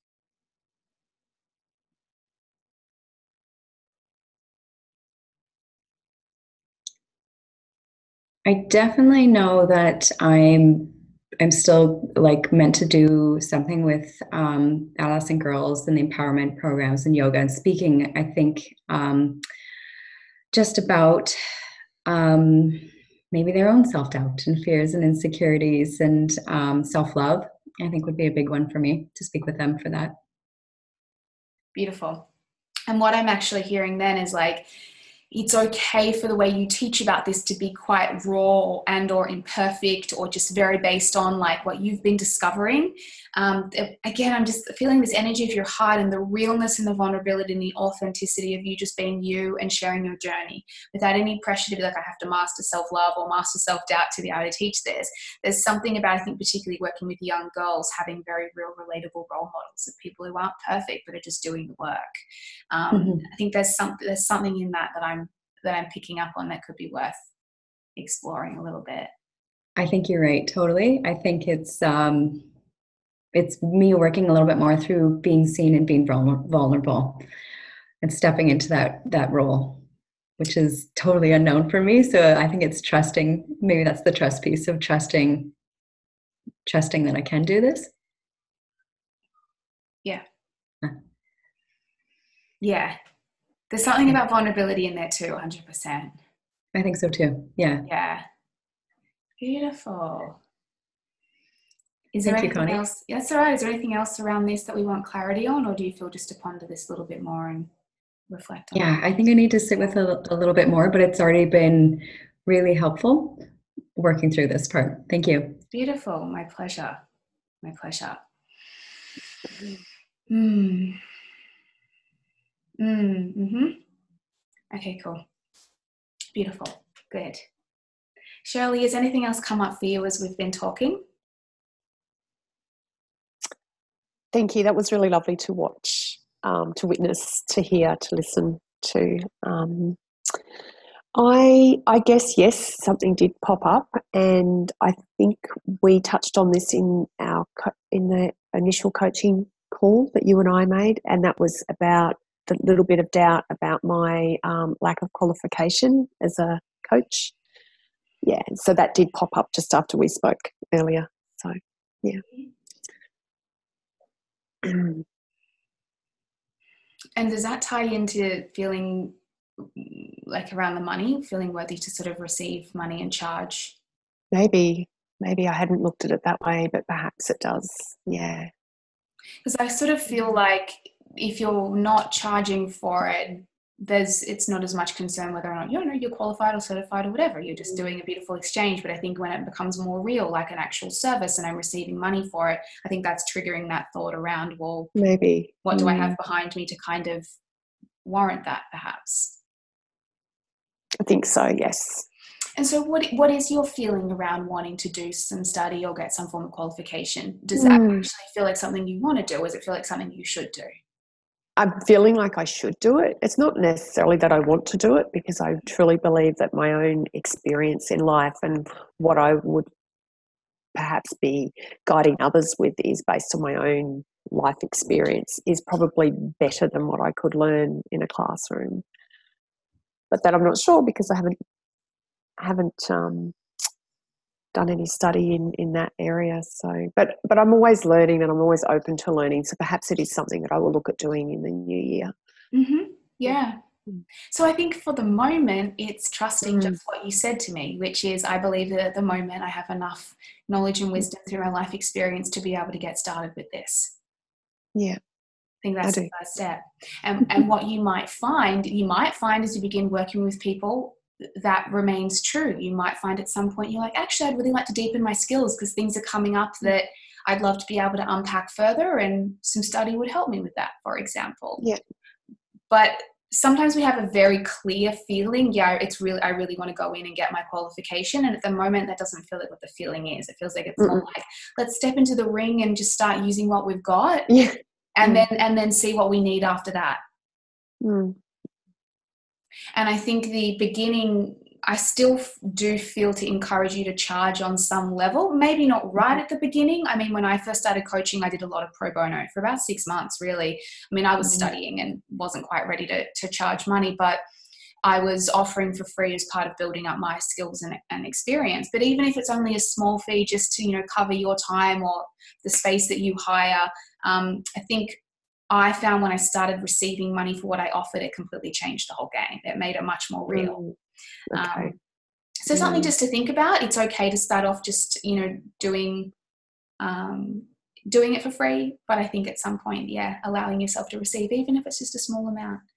I definitely know that I'm I'm still like meant to do something with um, adolescent girls and the empowerment programs and yoga and speaking. I think um, just about um, maybe their own self-doubt and fears and insecurities and um, self-love, I think would be a big one for me to speak with them for that. Beautiful. And what I'm actually hearing then is like, it's okay for the way you teach about this to be quite raw and or imperfect or just very based on like what you've been discovering. Um, again, I'm just feeling this energy of your heart and the realness and the vulnerability and the authenticity of you just being you and sharing your journey without any pressure to be like, I have to master self-love or master self-doubt to be able to teach this. There's something about, I think, particularly working with young girls, having very real, relatable role models of people who aren't perfect but are just doing the work. Um, mm-hmm. I think there's something there's something in that that I'm that I'm picking up on that could be worth exploring a little bit. I think you're right. Totally. I think it's, um, it's me working a little bit more through being seen and being vulnerable and stepping into that, that role, which is totally unknown for me. So I think it's trusting, maybe that's the trust piece of trusting, trusting that I can do this. Yeah. Huh. Yeah. There's something about vulnerability in there too, one hundred percent. I think so too. Yeah. Yeah. Beautiful. Is there Thank anything you, else? Yeah, that's all right. Is there anything else around this that we want clarity on, or do you feel just to ponder this a little bit more and reflect on Yeah, it? I think I need to sit with a, a little bit more, but it's already been really helpful working through this part. Thank you. Beautiful. My pleasure. My pleasure. Hmm. Mm, mm-hmm. Okay, cool. Beautiful. Good. Shirley, has anything else come up for you as we've been talking? Thank you. That was really lovely to watch, um, to witness, to hear, to listen to. Um, I, I guess, yes, something did pop up, and I think we touched on this in our co- in the initial coaching call that you and I made, and that was about the little bit of doubt about my um, lack of qualification as a coach. Yeah, so that did pop up just after we spoke earlier. So, yeah. And does that tie into feeling like around the money, feeling worthy to sort of receive money and charge? Maybe, maybe I hadn't looked at it that way, but perhaps it does. Yeah. Because I sort of feel like if you're not charging for it, there's it's not as much concern whether or not you know you're qualified or certified or whatever. You're just doing a beautiful exchange. But I think when it becomes more real, like an actual service, and I'm receiving money for it, I think that's triggering that thought around, well, maybe what do mm. I have behind me to kind of warrant that, perhaps? I think so, yes. And so what what is your feeling around wanting to do some study or get some form of qualification? Does mm. that actually feel like something you want to do, or does it feel like something you should do? I'm feeling like I should do it. It's not necessarily that I want to do it, because I truly believe that my own experience in life and what I would perhaps be guiding others with is based on my own life experience, is probably better than what I could learn in a classroom. But that I'm not sure, because I haven't haven't um, done any study in, in that area. So, but but I'm always learning, and I'm always open to learning. So perhaps it is something that I will look at doing in the new year. Mm-hmm. Yeah. So I think for the moment, it's trusting mm. just what you said to me, which is I believe that at the moment I have enough knowledge and wisdom through my life experience to be able to get started with this. Yeah. I think that's the first step. And and what you might find, you might find as you begin working with people, that remains true. You might find at some point you're like, actually, I'd really like to deepen my skills because things are coming up that I'd love to be able to unpack further, and some study would help me with that, for example. Yeah. But sometimes we have a very clear feeling, yeah, it's really, I really want to go in and get my qualification. And at the moment, that doesn't feel like what the feeling is. It feels like it's Mm-mm. more like, let's step into the ring and just start using what we've got. Yeah. And mm. then, and then see what we need after that. Mm. And I think the beginning, I still do feel to encourage you to charge on some level, maybe not right at the beginning. I mean, when I first started coaching, I did a lot of pro bono for about six months, really. I mean, I was studying and wasn't quite ready to, to charge money, but I was offering for free as part of building up my skills and, and experience. But even if it's only a small fee just to, you know, cover your time or the space that you hire, um, I think I found when I started receiving money for what I offered, it completely changed the whole game. It made it much more real. Mm. Okay. Um, so something mm. just to think about. It's okay to start off just, you know, doing um, doing it for free. But I think at some point, yeah, allowing yourself to receive, even if it's just a small amount,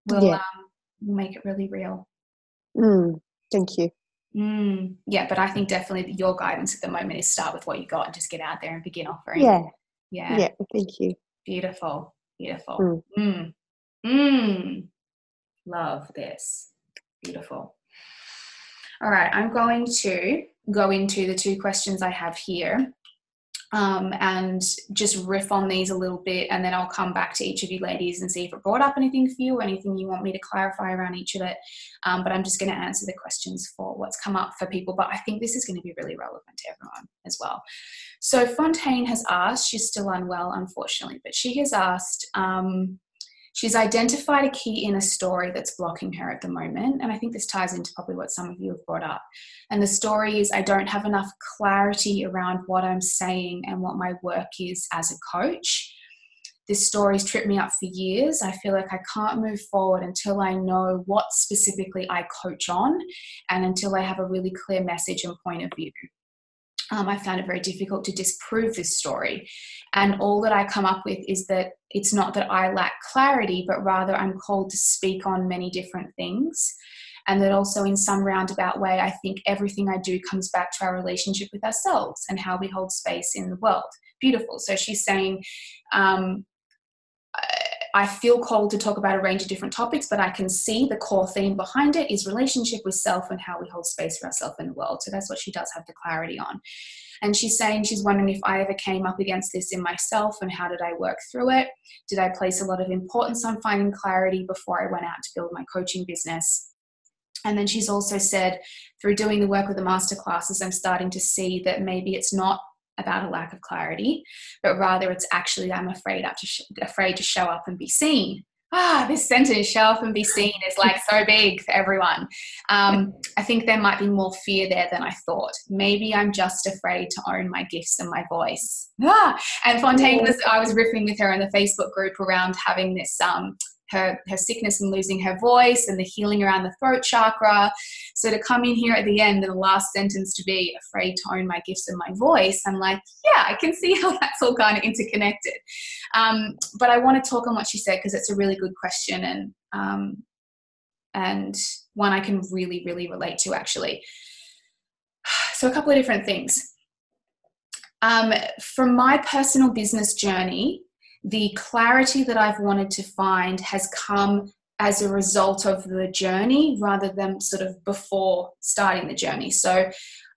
We'll, Yeah. um, we'll make it really real. Mm, thank you. Mm, yeah, but I think definitely your guidance at the moment is start with what you got and just get out there and begin offering. Yeah. Yeah. Yeah. Thank you. Beautiful. Beautiful. Mm. Mm. Mm. Love this. Beautiful. All right. I'm going to go into the two questions I have here. Um, and just riff on these a little bit, and then I'll come back to each of you ladies and see if it brought up anything for you, anything you want me to clarify around each of it. Um, but I'm just going to answer the questions for what's come up for people. But I think this is going to be really relevant to everyone as well. So Fontaine has asked, she's still unwell, unfortunately, but she has asked, um, she's identified a key inner story that's blocking her at the moment. And I think this ties into probably what some of you have brought up. And the story is, I don't have enough clarity around what I'm saying and what my work is as a coach. This story's tripped me up for years. I feel like I can't move forward until I know what specifically I coach on and until I have a really clear message and point of view. Um, I found it very difficult to disprove this story. And all that I come up with is that it's not that I lack clarity, but rather I'm called to speak on many different things. And that also in some roundabout way, I think everything I do comes back to our relationship with ourselves and how we hold space in the world. Beautiful. So she's saying, um, I feel called to talk about a range of different topics, but I can see the core theme behind it is relationship with self and how we hold space for ourselves in the world. So that's what she does have the clarity on. And she's saying, she's wondering if I ever came up against this in myself and how did I work through it? Did I place a lot of importance on finding clarity before I went out to build my coaching business? And then she's also said, through doing the work with the masterclasses, I'm starting to see that maybe it's not about a lack of clarity, but rather it's actually I'm afraid to sh- afraid to show up and be seen. Ah, this sentence, show up and be seen, is like so big for everyone. Um, I think there might be more fear there than I thought. Maybe I'm just afraid to own my gifts and my voice. Ah, and Fontaine was, I was riffing with her in the Facebook group around having this, um, her, her sickness and losing her voice and the healing around the throat chakra. So to come in here at the end and the last sentence to be afraid to own my gifts and my voice, I'm like, yeah, I can see how that's all kind of interconnected. Um, but I want to talk on what she said because it's a really good question and um, and one I can really, really relate to actually. So a couple of different things. Um, from my personal business journey, the clarity that I've wanted to find has come as a result of the journey rather than sort of before starting the journey. So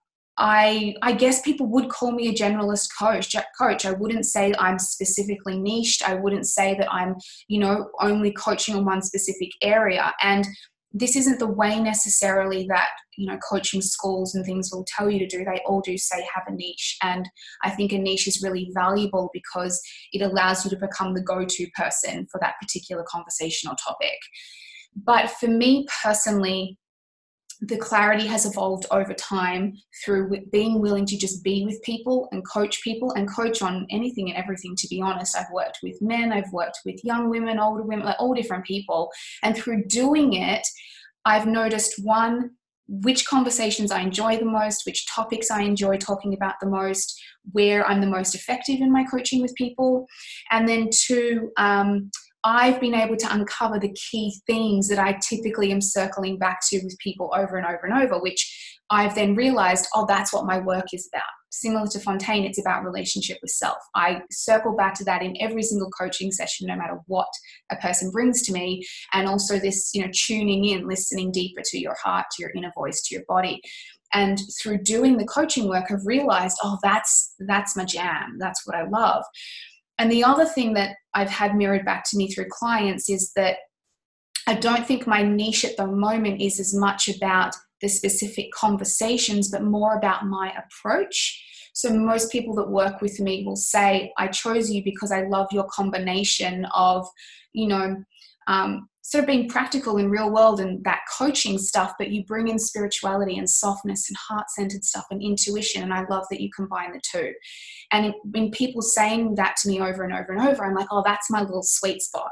I, I guess people would call me a generalist coach. Coach. I wouldn't say I'm specifically niched. I wouldn't say that I'm, you know, only coaching on one specific area. And this isn't the way necessarily that, you know, coaching schools and things will tell you to do. They all do say have a niche. And I think a niche is really valuable because it allows you to become the go-to person for that particular conversation or topic. But for me personally, the clarity has evolved over time through being willing to just be with people and coach people and coach on anything and everything, to be honest. I've worked with men, I've worked with young women, older women, like all different people. And through doing it, I've noticed, one, which conversations I enjoy the most, which topics I enjoy talking about the most, where I'm the most effective in my coaching with people. And then two, um, I've been able to uncover the key themes that I typically am circling back to with people over and over and over, which I've then realized, oh, that's what my work is about. Similar to Fontaine, it's about relationship with self. I circle back to that in every single coaching session, no matter what a person brings to me. And also this, you know, tuning in, listening deeper to your heart, to your inner voice, to your body. And through doing the coaching work, I've realized, oh, that's, that's my jam. That's what I love. And the other thing that I've had mirrored back to me through clients is that I don't think my niche at the moment is as much about the specific conversations, but more about my approach. So most people that work with me will say, I chose you because I love your combination of, you know, um, sort of being practical in real world and that coaching stuff, but you bring in spirituality and softness and heart-centered stuff and intuition. And I love that you combine the two. And when people saying that to me over and over and over, I'm like, oh, that's my little sweet spot.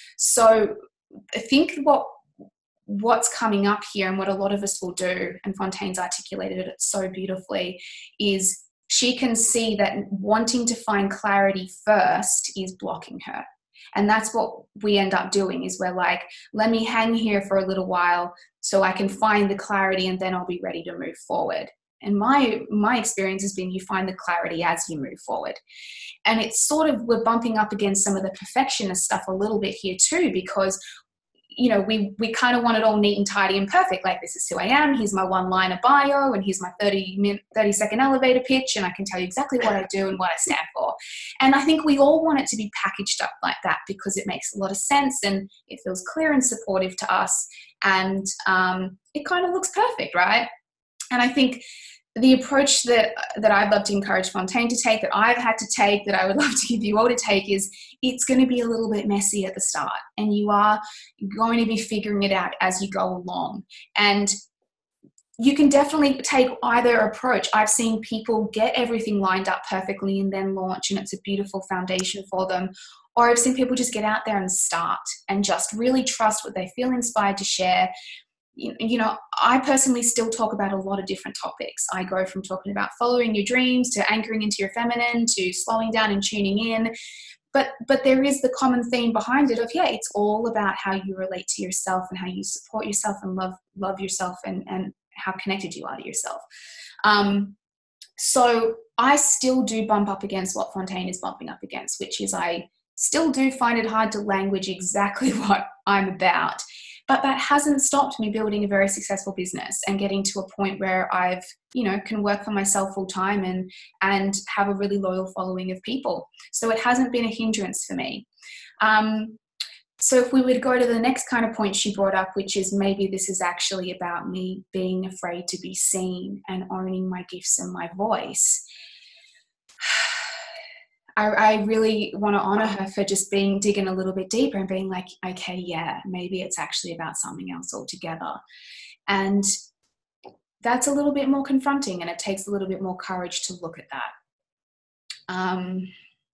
So I think what what's coming up here and what a lot of us will do, and Fontaine's articulated it so beautifully, is she can see that wanting to find clarity first is blocking her. And that's what we end up doing, is we're like, let me hang here for a little while so I can find the clarity, and then I'll be ready to move forward. And my my experience has been, you find the clarity as you move forward. And it's sort of, we're bumping up against some of the perfectionist stuff a little bit here too, because you know, we we kind of want it all neat and tidy and perfect. Like, this is who I am. Here's my one-liner bio, and here's my thirty minute, thirty second elevator pitch, and I can tell you exactly what I do and what I stand for. And I think we all want it to be packaged up like that, because it makes a lot of sense and it feels clear and supportive to us, and um, it kind of looks perfect, right? And I think the approach that that I'd love to encourage Fontaine to take, that I've had to take, that I would love to give you all to take, is it's going to be a little bit messy at the start, and you are going to be figuring it out as you go along. And you can definitely take either approach. I've seen people get everything lined up perfectly and then launch, and it's a beautiful foundation for them. Or I've seen people just get out there and start and just really trust what they feel inspired to share. You know, I personally still talk about a lot of different topics. I go from talking about following your dreams to anchoring into your feminine to slowing down and tuning in. But but there is the common theme behind it of, yeah, it's all about how you relate to yourself and how you support yourself and love love yourself, and, and how connected you are to yourself. Um, so I still do bump up against what Fontaine is bumping up against, which is I still do find it hard to language exactly what I'm about. But that hasn't stopped me building a very successful business and getting to a point where I've, you know, can work for myself full time and, and have a really loyal following of people. So it hasn't been a hindrance for me. Um, so if we would go to the next kind of point she brought up, which is maybe this is actually about me being afraid to be seen and owning my gifts and my voice. I, I really want to honor her for just being, digging a little bit deeper and being like, okay, yeah, maybe it's actually about something else altogether. And that's a little bit more confronting, and it takes a little bit more courage to look at that. Um,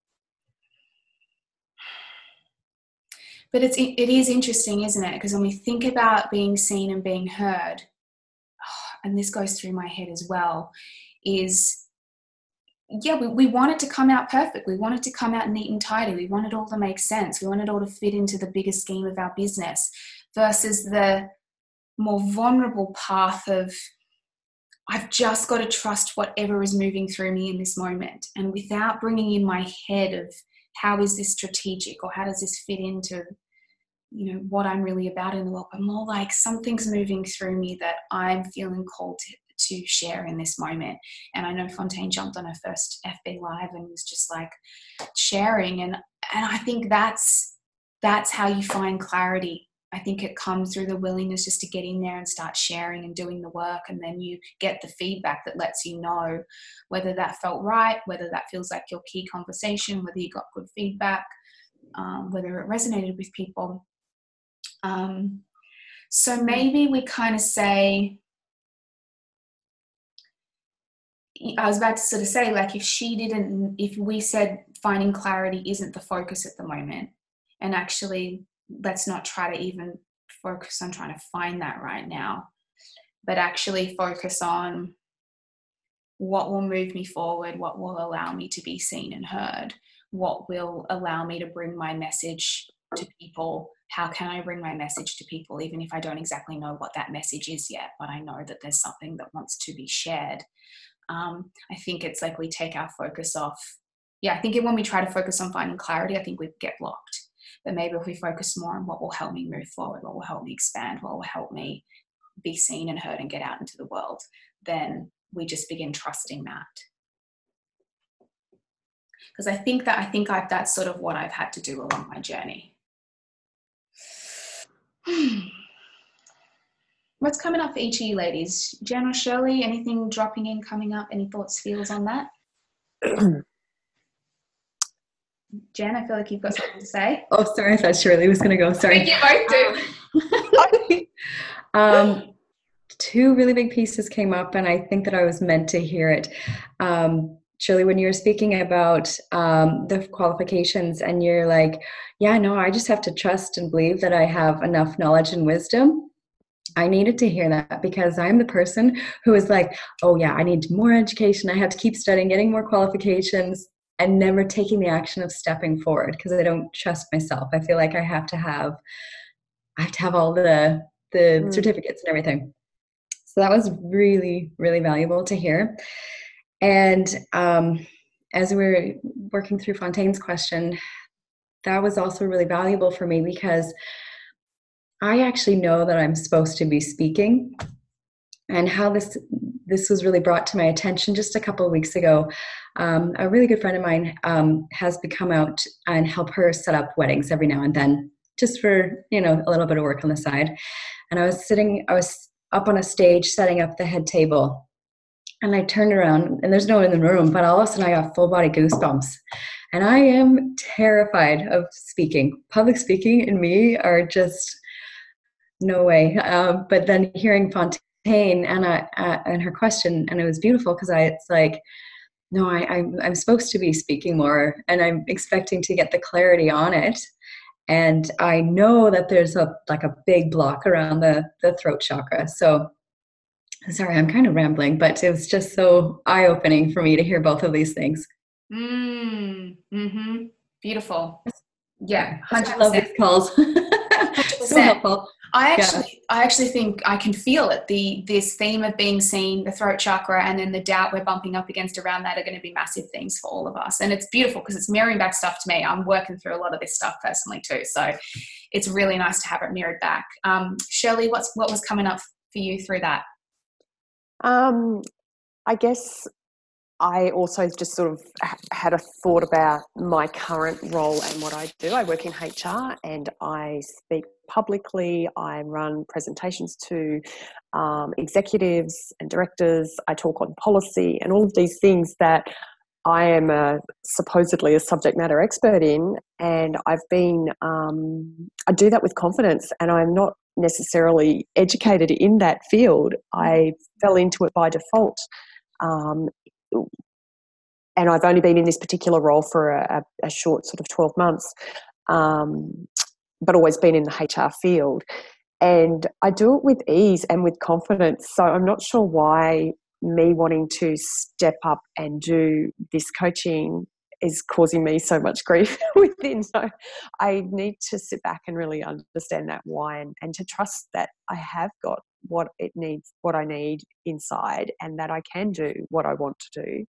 but it's, it is interesting, isn't it? Because when we think about being seen and being heard, and this goes through my head as well, is yeah, we, we want it to come out perfect. We want it to come out neat and tidy. We want it all to make sense. We want it all to fit into the bigger scheme of our business, versus the more vulnerable path of, I've just got to trust whatever is moving through me in this moment. And without bringing in my head of how is this strategic, or how does this fit into, you know, what I'm really about in the world, but more like something's moving through me that I'm feeling called to to share in this moment. And I know Fontaine jumped on her first F B Live and was just like sharing. And, and I think that's, that's how you find clarity. I think it comes through the willingness just to get in there and start sharing and doing the work. And then you get the feedback that lets you know whether that felt right, whether that feels like your key conversation, whether you got good feedback, um, whether it resonated with people. Um, so maybe we kind of say, I was about to sort of say, like, if she didn't, if we said finding clarity isn't the focus at the moment, and actually let's not try to even focus on trying to find that right now, but actually focus on what will move me forward, what will allow me to be seen and heard, what will allow me to bring my message to people. How can I bring my message to people, even if I don't exactly know what that message is yet, but I know that there's something that wants to be shared. Um, I think it's like we take our focus off. Yeah, I think when we try to focus on finding clarity, I think we get blocked. But maybe if we focus more on what will help me move forward, what will help me expand, what will help me be seen and heard and get out into the world, then we just begin trusting that. Because I think that I think I've, that's sort of what I've had to do along my journey. What's coming up for each of you ladies? Jen or Shirley, anything dropping in, coming up? Any thoughts, feels on that? Jen, I feel like you've got something to say. Oh, sorry, I thought Shirley was going to go. Sorry. I think you both do. um, two really big pieces came up, and I think that I was meant to hear it. Um, Shirley, when you were speaking about um, the qualifications, and you're like, yeah, no, I just have to trust and believe that I have enough knowledge and wisdom. I needed to hear that, because I'm the person who is like, oh yeah, I need more education. I have to keep studying, getting more qualifications. and never taking the action of stepping forward because I don't trust myself. I feel like I have to have, I have to have all the, the Mm. certificates and everything. So that was really, really valuable to hear. And um, as we were working through Fontaine's question, that was also really valuable for me because I actually know that I'm supposed to be speaking. And how this this was really brought to my attention just a couple of weeks ago. Um, a really good friend of mine um, has become out and help her set up weddings every now and then, just for, you know, a little bit of work on the side. And I was sitting, I was up on a stage setting up the head table, and I turned around and there's no one in the room, but all of a sudden I got full body goosebumps. And I am terrified of speaking. Public speaking and me are just no way. Um, but then hearing Fontaine and uh, uh, and her question, and it was beautiful because I it's like, no, I, I'm I'm supposed to be speaking more, and I'm expecting to get the clarity on it. And I know that there's a like a big block around the the throat chakra. So sorry, I'm kind of rambling, but it was just so eye opening for me to hear both of these things. Mm, mm-hmm. Beautiful. Yeah, one hundred percent. I love these calls. one hundred percent. So helpful. I actually, yeah. I actually think I can feel it. The this theme of being seen, the throat chakra, and then the doubt we're bumping up against around that are going to be massive things for all of us. And it's beautiful because it's mirroring back stuff to me. I'm working through a lot of this stuff personally too, so it's really nice to have it mirrored back. Um, Shirley, what's what was coming up for you through that? Um, I guess I also just sort of had a thought about my current role and what I do. I work in H R and I speak publicly. I run presentations to um, executives and directors. I talk on policy and all of these things that I am a, supposedly a subject matter expert in. And I've been, um, I do that with confidence, and I'm not necessarily educated in that field. I fell into it by default. Um, and I've only been in this particular role for a, a short sort of twelve months, um, but always been in the H R field. And I do it with ease and with confidence. So I'm not sure why me wanting to step up and do this coaching is causing me so much grief within. So I need to sit back and really understand that why, and, and to trust that I have got what it needs, what I need inside, and that I can do what I want to do.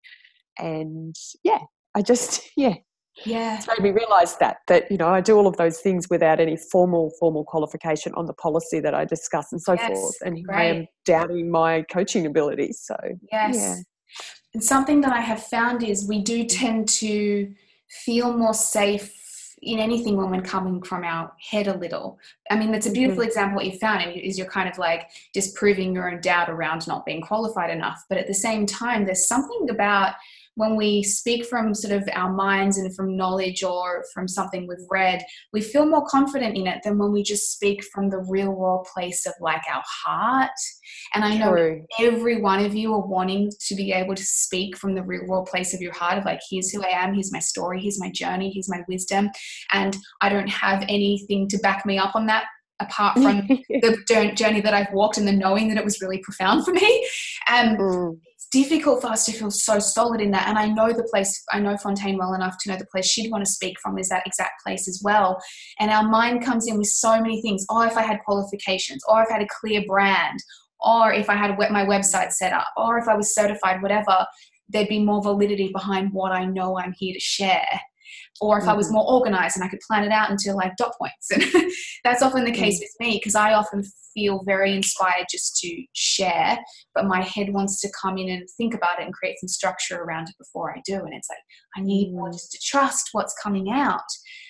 And yeah, I just, yeah. Yeah. It's made me realise that, that, you know, I do all of those things without any formal, formal qualification on the policy that I discuss and so yes, forth. And here great. I am doubting my coaching abilities. So, yes. yeah. And something that I have found is we do tend to feel more safe in anything when we're coming from our head a little. I mean, that's a beautiful mm-hmm. example what you found is you're kind of like disproving your own doubt around not being qualified enough. But at the same time, there's something about when we speak from sort of our minds and from knowledge or from something we've read, we feel more confident in it than when we just speak from the real raw place of like our heart. And I know True. every one of you are wanting to be able to speak from the real raw place of your heart of like, here's who I am, here's my story, here's my journey, here's my wisdom. And I don't have anything to back me up on that apart from the journey that I've walked and the knowing that it was really profound for me. And mm. it's difficult for us to feel so solid in that. And I know the place, I know Fontaine well enough to know the place she'd want to speak from is that exact place as well. And our mind comes in with so many things. Oh, if I had qualifications, or if I had a clear brand, or if I had my website set up, or if I was certified, whatever, there'd be more validity behind what I know I'm here to share. Or if mm-hmm. I was more organized and I could plan it out into like dot points. And that's often the case mm. with me because I often feel very inspired just to share, but my head wants to come in and think about it and create some structure around it before I do. And it's like, I need mm. more just to trust what's coming out.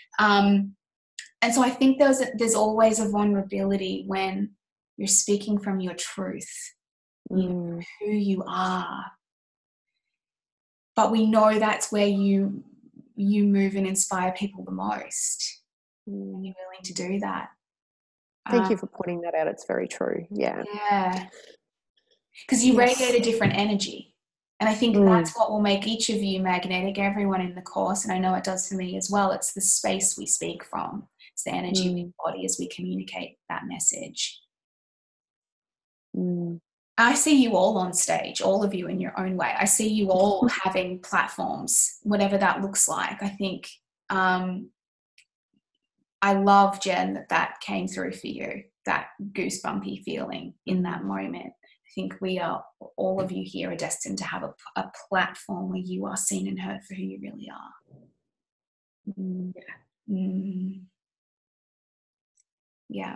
Um, and so I think there's, a, there's always a vulnerability when you're speaking from your truth, mm. you know, who you are. But we know that's where you you move and inspire people the most. Mm. And you're willing to do that. Thank um, you for pointing that out. It's very true. Yeah. Yeah. Because you yes. radiate a different energy. And I think mm. that's what will make each of you magnetic, everyone in the course. And I know it does for me as well. It's the space we speak from. It's the energy mm. we embody as we communicate that message. Mm. I see you all on stage, all of you in your own way. I see you all having platforms, whatever that looks like. I think um, I love, Jen, that that came through for you, that goosebumpy feeling in that moment. I think we are, all of you here are destined to have a, a platform where you are seen and heard for who you really are. Mm. Yeah. Mm. Yeah.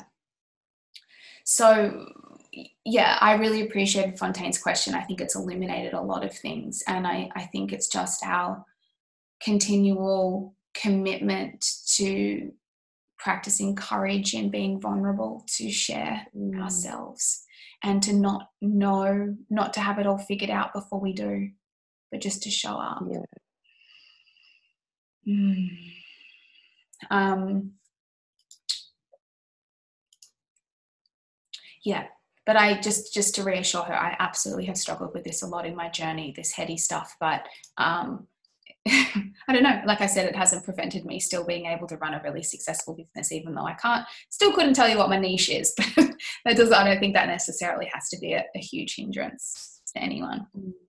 So, yeah, I really appreciated Fontaine's question. I think it's illuminated a lot of things. And I, I think it's just our continual commitment to practicing courage and being vulnerable to share mm. ourselves, and to not know, not to have it all figured out before we do, but just to show up. Yeah. Mm. Um, yeah. But I just, just to reassure her, I absolutely have struggled with this a lot in my journey, this heady stuff. But um, I don't know, like I said, it hasn't prevented me still being able to run a really successful business, even though I can't, still couldn't tell you what my niche is. But that does, I don't think that necessarily has to be a, a huge hindrance to anyone.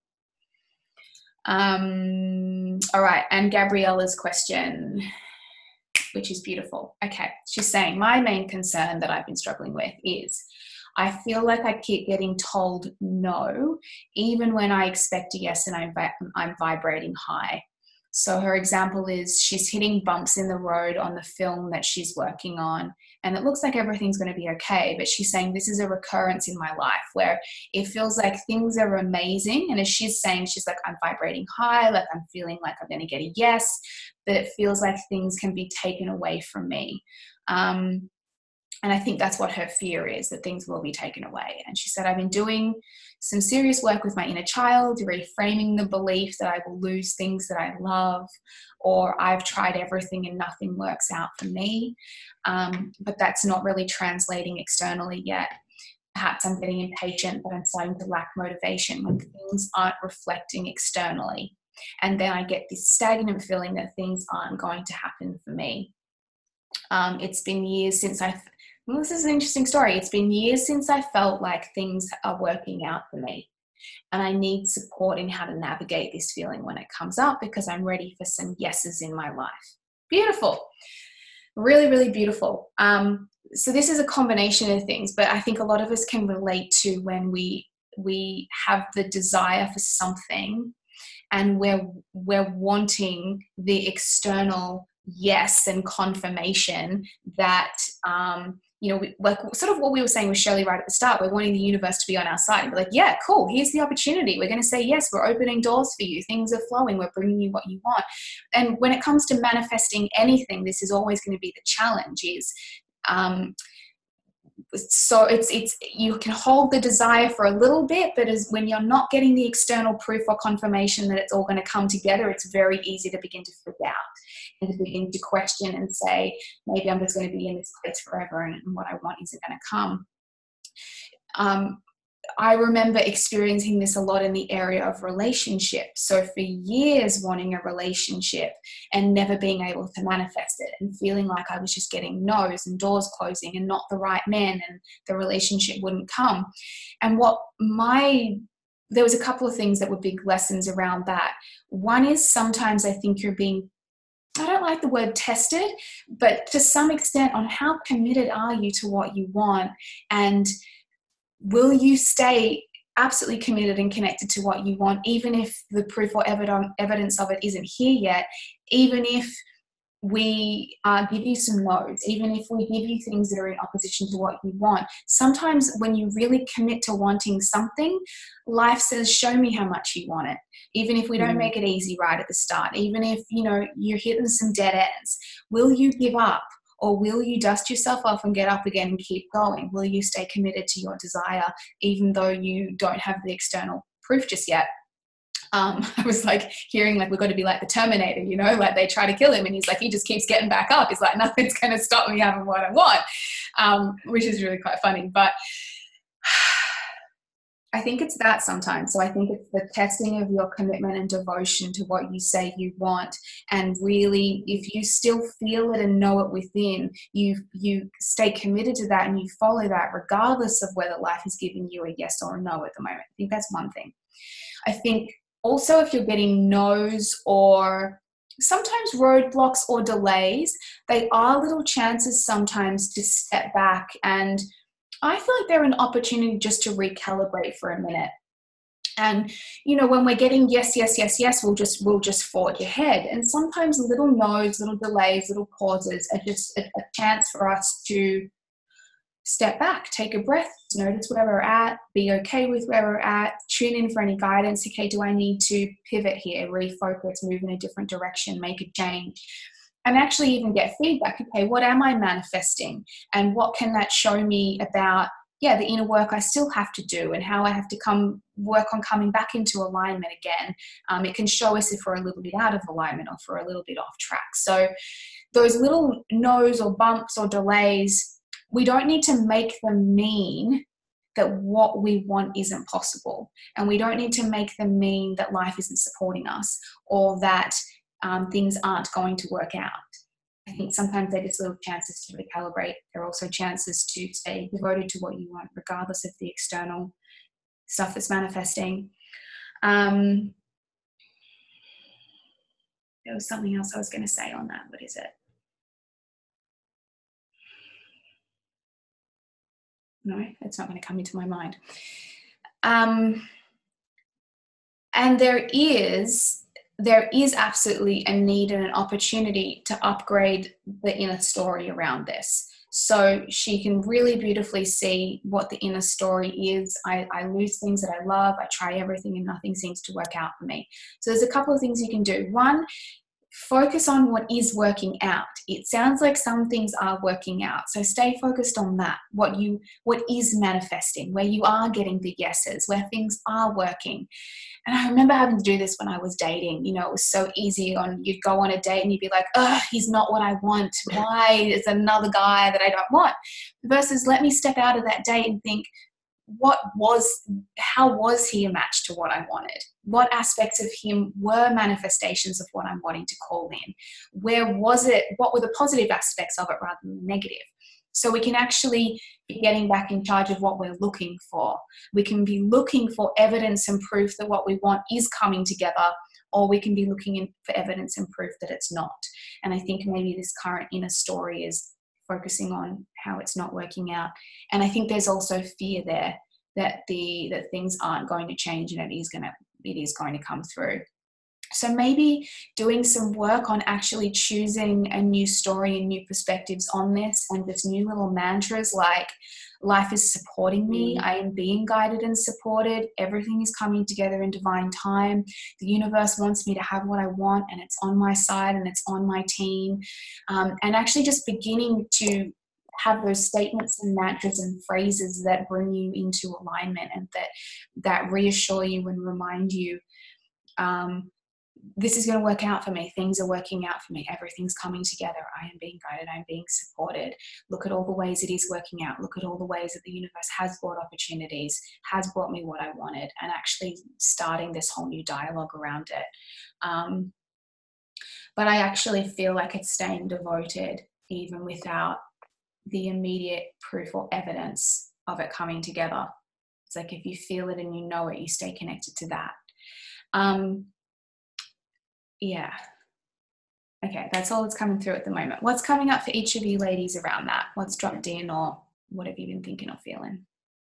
Um, all right. And Gabriella's question, which is beautiful. Okay. She's saying, my main concern that I've been struggling with is I feel like I keep getting told no, even when I expect a yes and I'm, I'm vibrating high. So her example is she's hitting bumps in the road on the film that she's working on, and it looks like everything's going to be okay. But she's saying this is a recurrence in my life where it feels like things are amazing. And as she's saying, she's like, I'm vibrating high, like I'm feeling like I'm going to get a yes, but it feels like things can be taken away from me. Um, And I think that's what her fear is, that things will be taken away. And she said, I've been doing some serious work with my inner child, reframing the belief that I will lose things that I love, or I've tried everything and nothing works out for me. Um, but that's not really translating externally yet. Perhaps I'm getting impatient, but I'm starting to lack motivation when things aren't reflecting externally. And then I get this stagnant feeling that things aren't going to happen for me. Um, it's been years since I've Well, this is an interesting story. It's been years since I felt like things are working out for me. And I need support in how to navigate this feeling when it comes up, because I'm ready for some yeses in my life. Beautiful. Really, really beautiful. Um, so this is a combination of things, but I think a lot of us can relate to when we we have the desire for something and we're, we're wanting the external yes and confirmation that, um, you know, we, like sort of what we were saying with Shirley right at the start, we're wanting the universe to be on our side and be like, yeah, cool, here's the opportunity. We're going to say yes, we're opening doors for you. Things are flowing. We're bringing you what you want. And when it comes to manifesting anything, this is always going to be the challenge is, um, so it's, it's, you can hold the desire for a little bit, but as when you're not getting the external proof or confirmation that it's all going to come together, it's very easy to begin to freak out and to begin to question and say, maybe I'm just going to be in this place forever and, and what I want isn't going to come. Um, I remember experiencing this a lot in the area of relationships. So for years wanting a relationship and never being able to manifest it and feeling like I was just getting no's and doors closing and not the right man and the relationship wouldn't come. And what my, there was a couple of things that were big lessons around that. One is sometimes I think you're being, I don't like the word tested, but to some extent on how committed are you to what you want, and will you stay absolutely committed and connected to what you want, even if the proof or evidence of it isn't here yet, even if we uh, give you some no's, even if we give you things that are in opposition to what you want. Sometimes when you really commit to wanting something, life says, show me how much you want it. Even if we don't make it easy right at the start, even if, you know, you're hitting some dead ends, will you give up? Or will you dust yourself off and get up again and keep going? Will you stay committed to your desire, even though you don't have the external proof just yet? Um, I was like hearing like, we've got to be like the Terminator, you know, like they try to kill him and he's like, he just keeps getting back up. He's like, nothing's going to stop me having what I want, um, which is really quite funny. But I think it's that sometimes. So I think it's the testing of your commitment and devotion to what you say you want. And really, if you still feel it and know it within, you you stay committed to that and you follow that regardless of whether life is giving you a yes or a no at the moment. I think that's one thing. I think also if you're getting no's or sometimes roadblocks or delays, they are little chances sometimes to step back, and I feel like they're an opportunity just to recalibrate for a minute. And, you know, when we're getting yes, yes, yes, yes, we'll just, we'll just forge ahead. And sometimes little no's, little delays, little pauses are just a, a chance for us to step back, take a breath, notice where we're at, be okay with where we're at, tune in for any guidance. Okay, do I need to pivot here, refocus, move in a different direction, make a change? And actually even get feedback. Okay, what am I manifesting? And what can that show me about, yeah, the inner work I still have to do and how I have to come work on coming back into alignment again. Um, it can show us if we're a little bit out of alignment or if we're a little bit off track. So those little no's or bumps or delays, we don't need to make them mean that what we want isn't possible. And we don't need to make them mean that life isn't supporting us or that um, things aren't going to work out. I think sometimes they're just little chances to recalibrate. They're also chances to stay devoted to what you want, regardless of the external stuff that's manifesting. Um, there was something else I was going to say on that. What is it? No, it's not going to come into my mind. Um, and there is, there is absolutely a need and an opportunity to upgrade the inner story around this. So she can really beautifully see what the inner story is. I, I lose things that I love. I try everything and nothing seems to work out for me. So there's a couple of things you can do. One, focus on what is working out. It sounds like some things are working out. So stay focused on that, what you, what is manifesting, where you are getting the yeses, where things are working. And I remember having to do this when I was dating. You know, it was so easy on, you'd go on a date and you'd be like, oh, he's not what I want. Why is another guy that I don't want? Versus let me step out of that date and think, what was, how was he a match to what I wanted? What aspects of him were manifestations of what I'm wanting to call in? Where was it, what were the positive aspects of it rather than the negative? So we can actually be getting back in charge of what we're looking for. We can be looking for evidence and proof that what we want is coming together, or we can be looking in for evidence and proof that it's not. And I think maybe this current inner story is focusing on how it's not working out. And I think there's also fear there that the that things aren't going to change and it is going to it is going to come through. So maybe doing some work on actually choosing a new story and new perspectives on this, and just new little mantras like, life is supporting me, I am being guided and supported, everything is coming together in divine time, the universe wants me to have what I want and it's on my side and it's on my team. Um, and actually just beginning to have those statements and mantras and phrases that bring you into alignment and that that reassure you and remind you, um, this is going to work out for me. Things are working out for me. Everything's coming together. I am being guided. I'm being supported. Look at all the ways it is working out. Look at all the ways that the universe has brought opportunities, has brought me what I wanted, and actually starting this whole new dialogue around it. Um, but I actually feel like it's staying devoted even without the immediate proof or evidence of it coming together. It's like if you feel it and you know it, you stay connected to that. Um, yeah. Okay, that's all that's coming through at the moment. What's coming up for each of you ladies around that? What's dropped in, or what have you been thinking or feeling?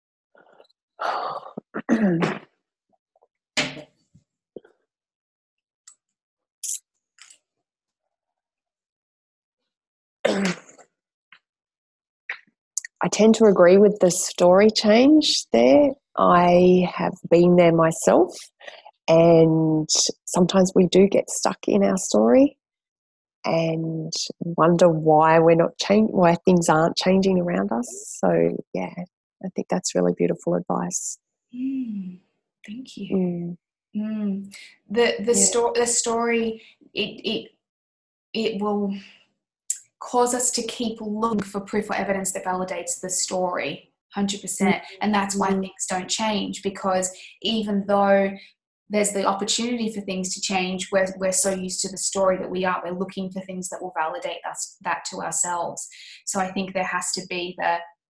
I tend to agree with the story change there. I have been there myself, and sometimes we do get stuck in our story and wonder why we're not changing, why things aren't changing around us. So yeah, I think that's really beautiful advice. Mm, thank you. Mm. Mm. The the Yeah. story the story it it it will cause us to keep looking for proof or evidence that validates the story hundred percent. And that's why things don't change, because even though there's the opportunity for things to change, we're, we're so used to the story that we are. We're looking for things that will validate us, that to ourselves. So I think there has to be the,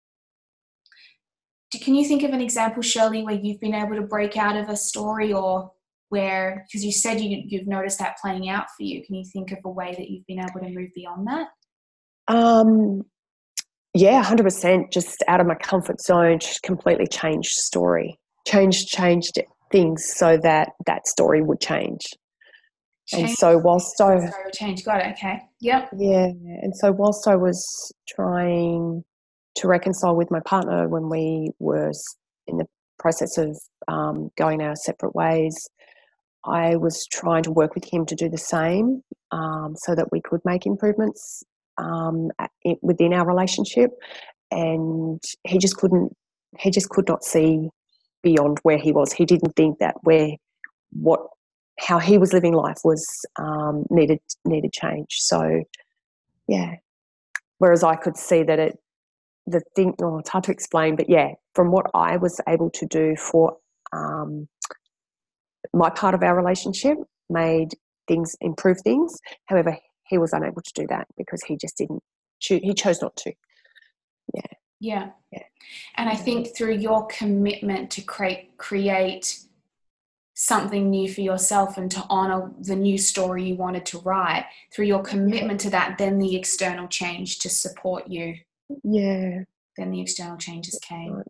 can you think of an example, Shirley, where you've been able to break out of a story, or where, because you said you, you've noticed that playing out for you. Can you think of a way that you've been able to move beyond that? Um, yeah, one hundred percent. Just out of my comfort zone, just completely changed story. Changed, changed things so that that story would change. change and so whilst I... Story would change. Got it, okay. Yep. Yeah, and so whilst I was trying to reconcile with my partner when we were in the process of um, going our separate ways, I was trying to work with him to do the same, um, so that we could make improvements um, at, it, within our relationship. And he just couldn't, he just could not see beyond where he was. He didn't think that where, what, how he was living life was um, needed needed change. So, yeah. Whereas I could see that it, the thing, oh, it's hard to explain, but yeah, from what I was able to do for um, my part of our relationship, made things, improve things. However, he was unable to do that because he just didn't choose, he chose not to. Yeah. Yeah. Yeah. And I think through your commitment to create, create something new for yourself and to honor the new story you wanted to write, through your commitment to that, then the external change to support you. Yeah. Then the external changes came.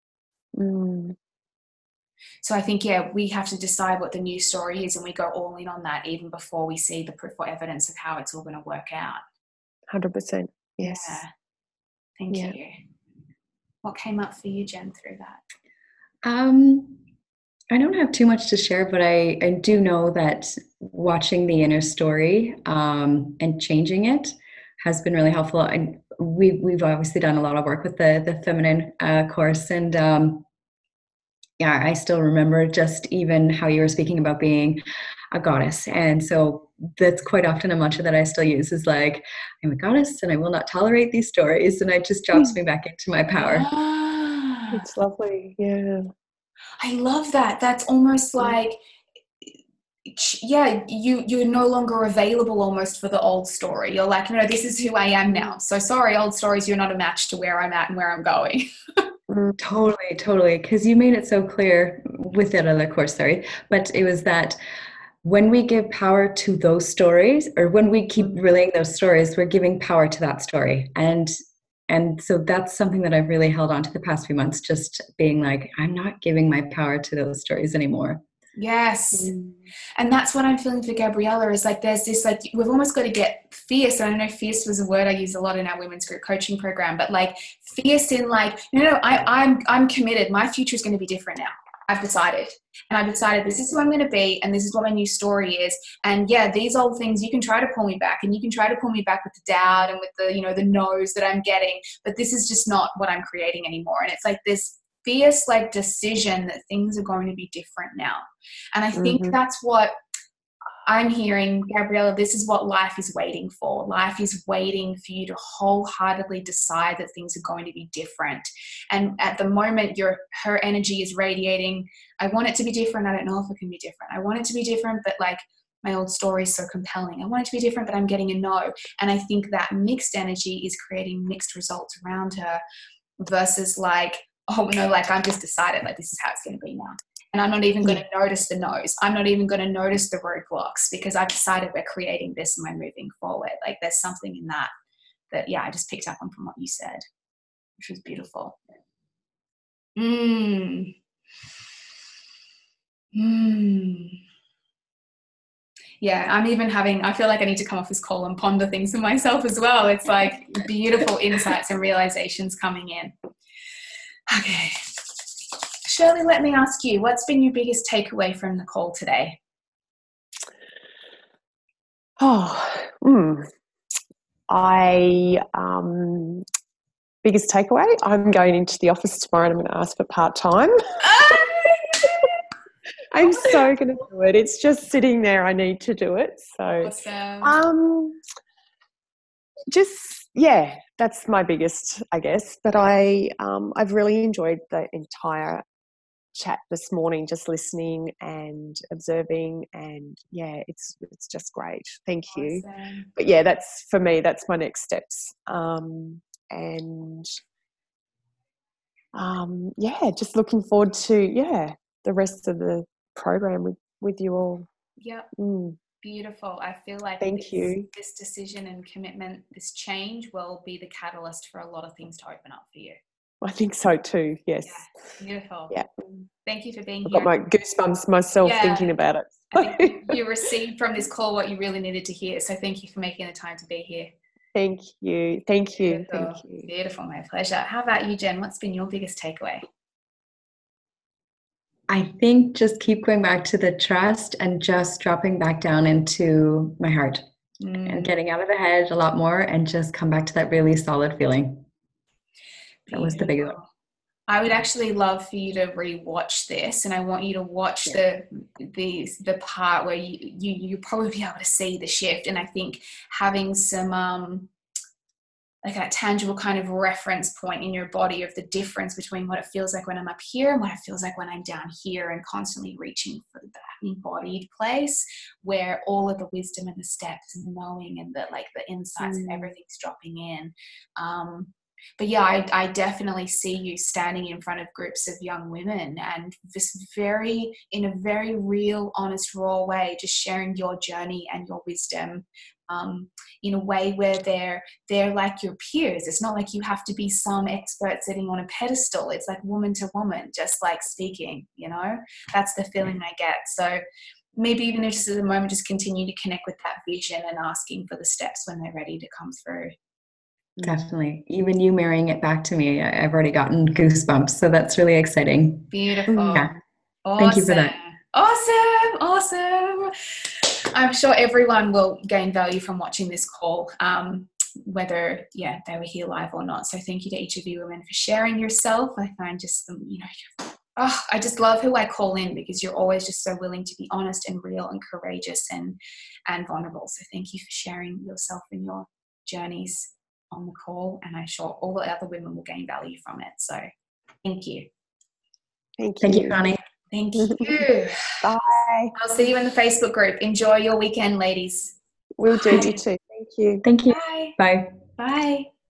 Mm. So I think, yeah, we have to decide what the new story is, and we go all in on that even before we see the proof or evidence of how it's all going to work out. one hundred percent. Yes. Yeah. Thank yeah. you. What came up for you, Jen, through that? Um, I don't have too much to share, but I, I do know that watching the inner story um, and changing it has been really helpful. And we've, we've obviously done a lot of work with the, the feminine uh, course. And um, yeah, I still remember just even how you were speaking about being a goddess. And so that's quite often a mantra that I still use is like, I'm a goddess and I will not tolerate these stories. And it just drops me back into my power. Ah, it's lovely. Yeah. I love that. That's almost like, yeah, you, you're no longer available almost for the old story. You're like, no, this is who I am now. So sorry, old stories, you're not a match to where I'm at and where I'm going. Totally, totally. Because you made it so clear with that other course, sorry, but it was that when we give power to those stories, or when we keep relaying those stories, we're giving power to that story. And and so that's something that I've really held on to the past few months, just being like, I'm not giving my power to those stories anymore. Yes. Mm. And that's what I'm feeling for Gabriella is like, there's this, like, we've almost got to get fierce. And I know fierce was a word I use a lot in our women's group coaching program, but like fierce in like, no, no, I, I'm, I'm committed. My future is going to be different now. I've decided, and I've decided this is who I'm going to be. And this is what my new story is. And yeah, these old things, you can try to pull me back, and you can try to pull me back with the doubt and with the, you know, the no's that I'm getting, but this is just not what I'm creating anymore. And it's like this fierce like decision that things are going to be different now. And I think Mm-hmm. that's what I'm hearing, Gabriella, this is what life is waiting for. Life is waiting for you to wholeheartedly decide that things are going to be different. And at the moment, your her energy is radiating, I want it to be different. I don't know if it can be different. I want it to be different, but like my old story is so compelling. I want it to be different, but I'm getting a no. And I think that mixed energy is creating mixed results around her versus like, oh no, like I'm just decided like this is how it's going to be now. And I'm not even going to notice the no's. I'm not even going to notice the roadblocks because I've decided we're creating this and we're moving forward. Like there's something in that that, yeah, I just picked up on from what you said, which was beautiful. Mm. Mm. Yeah, I'm even having, I feel like I need to come off this call and ponder things for myself as well. It's like beautiful insights and realizations coming in. Okay. Shirley, let me ask you, what's been your biggest takeaway from the call today? Oh, mm. I, um, biggest takeaway, I'm going into the office tomorrow and I'm going to ask for part-time. I'm so going to do it. It's just sitting there. I need to do it. So, Awesome. um, just, yeah, that's my biggest, I guess. But I, um, I've really enjoyed the entire chat this morning, just listening and observing, and yeah, it's it's just great. Thank you. Awesome. But yeah, that's for me. That's my next steps. Um, and um, yeah, just looking forward to yeah the rest of the program with with you all. Yep. Mm. Beautiful. I feel like Thank this, you. this decision and commitment, this change will be the catalyst for a lot of things to open up for you. I think so too. Yes. Yeah. Beautiful. Yeah. Thank you for being I've here. got my goosebumps myself Yeah. thinking about it. I think you received from this call what you really needed to hear. So thank you for making the time to be here. Thank you. Thank you. Beautiful. Thank you. Beautiful. My pleasure. How about you, Jen? What's been your biggest takeaway? I think just keep going back to the trust and just dropping back down into my heart mm. and getting out of the head a lot more and just come back to that really solid feeling. Beautiful. That was the big one. I would actually love for you to re-watch this, and I want you to watch yeah. the the the part where you you you probably be able to see the shift. And I think having some um like a tangible kind of reference point in your body of the difference between what it feels like when I'm up here and what it feels like when I'm down here, and constantly reaching for that embodied place where all of the wisdom and the steps and the knowing and the like the insights mm. and everything's dropping in. Um, But yeah, I, I definitely see you standing in front of groups of young women and just very, in a very real, honest, raw way, just sharing your journey and your wisdom um, in a way where they're they're like your peers. It's not like you have to be some expert sitting on a pedestal. It's like woman to woman, just like speaking, you know? That's the feeling I get. So maybe even if just at the moment, just continue to connect with that vision and asking for the steps when they're ready to come through. Definitely. Even you marrying it back to me, I've already gotten goosebumps. So that's really exciting. Beautiful. Yeah. Awesome. Thank you for that. Awesome. Awesome. I'm sure everyone will gain value from watching this call, um, whether, yeah, they were here live or not. So thank you to each of you women for sharing yourself. I find just, you know, oh, I just love who I call in, because you're always just so willing to be honest and real and courageous and, and vulnerable. So thank you for sharing yourself and your journeys on the call, and I'm sure all the other women will gain value from it. So thank you. Thank you. Thank you, Connie. Thank you. Bye. I'll see you in the Facebook group. Enjoy your weekend, ladies. We'll do. You too. Thank you. Thank you. Bye. Bye. Bye.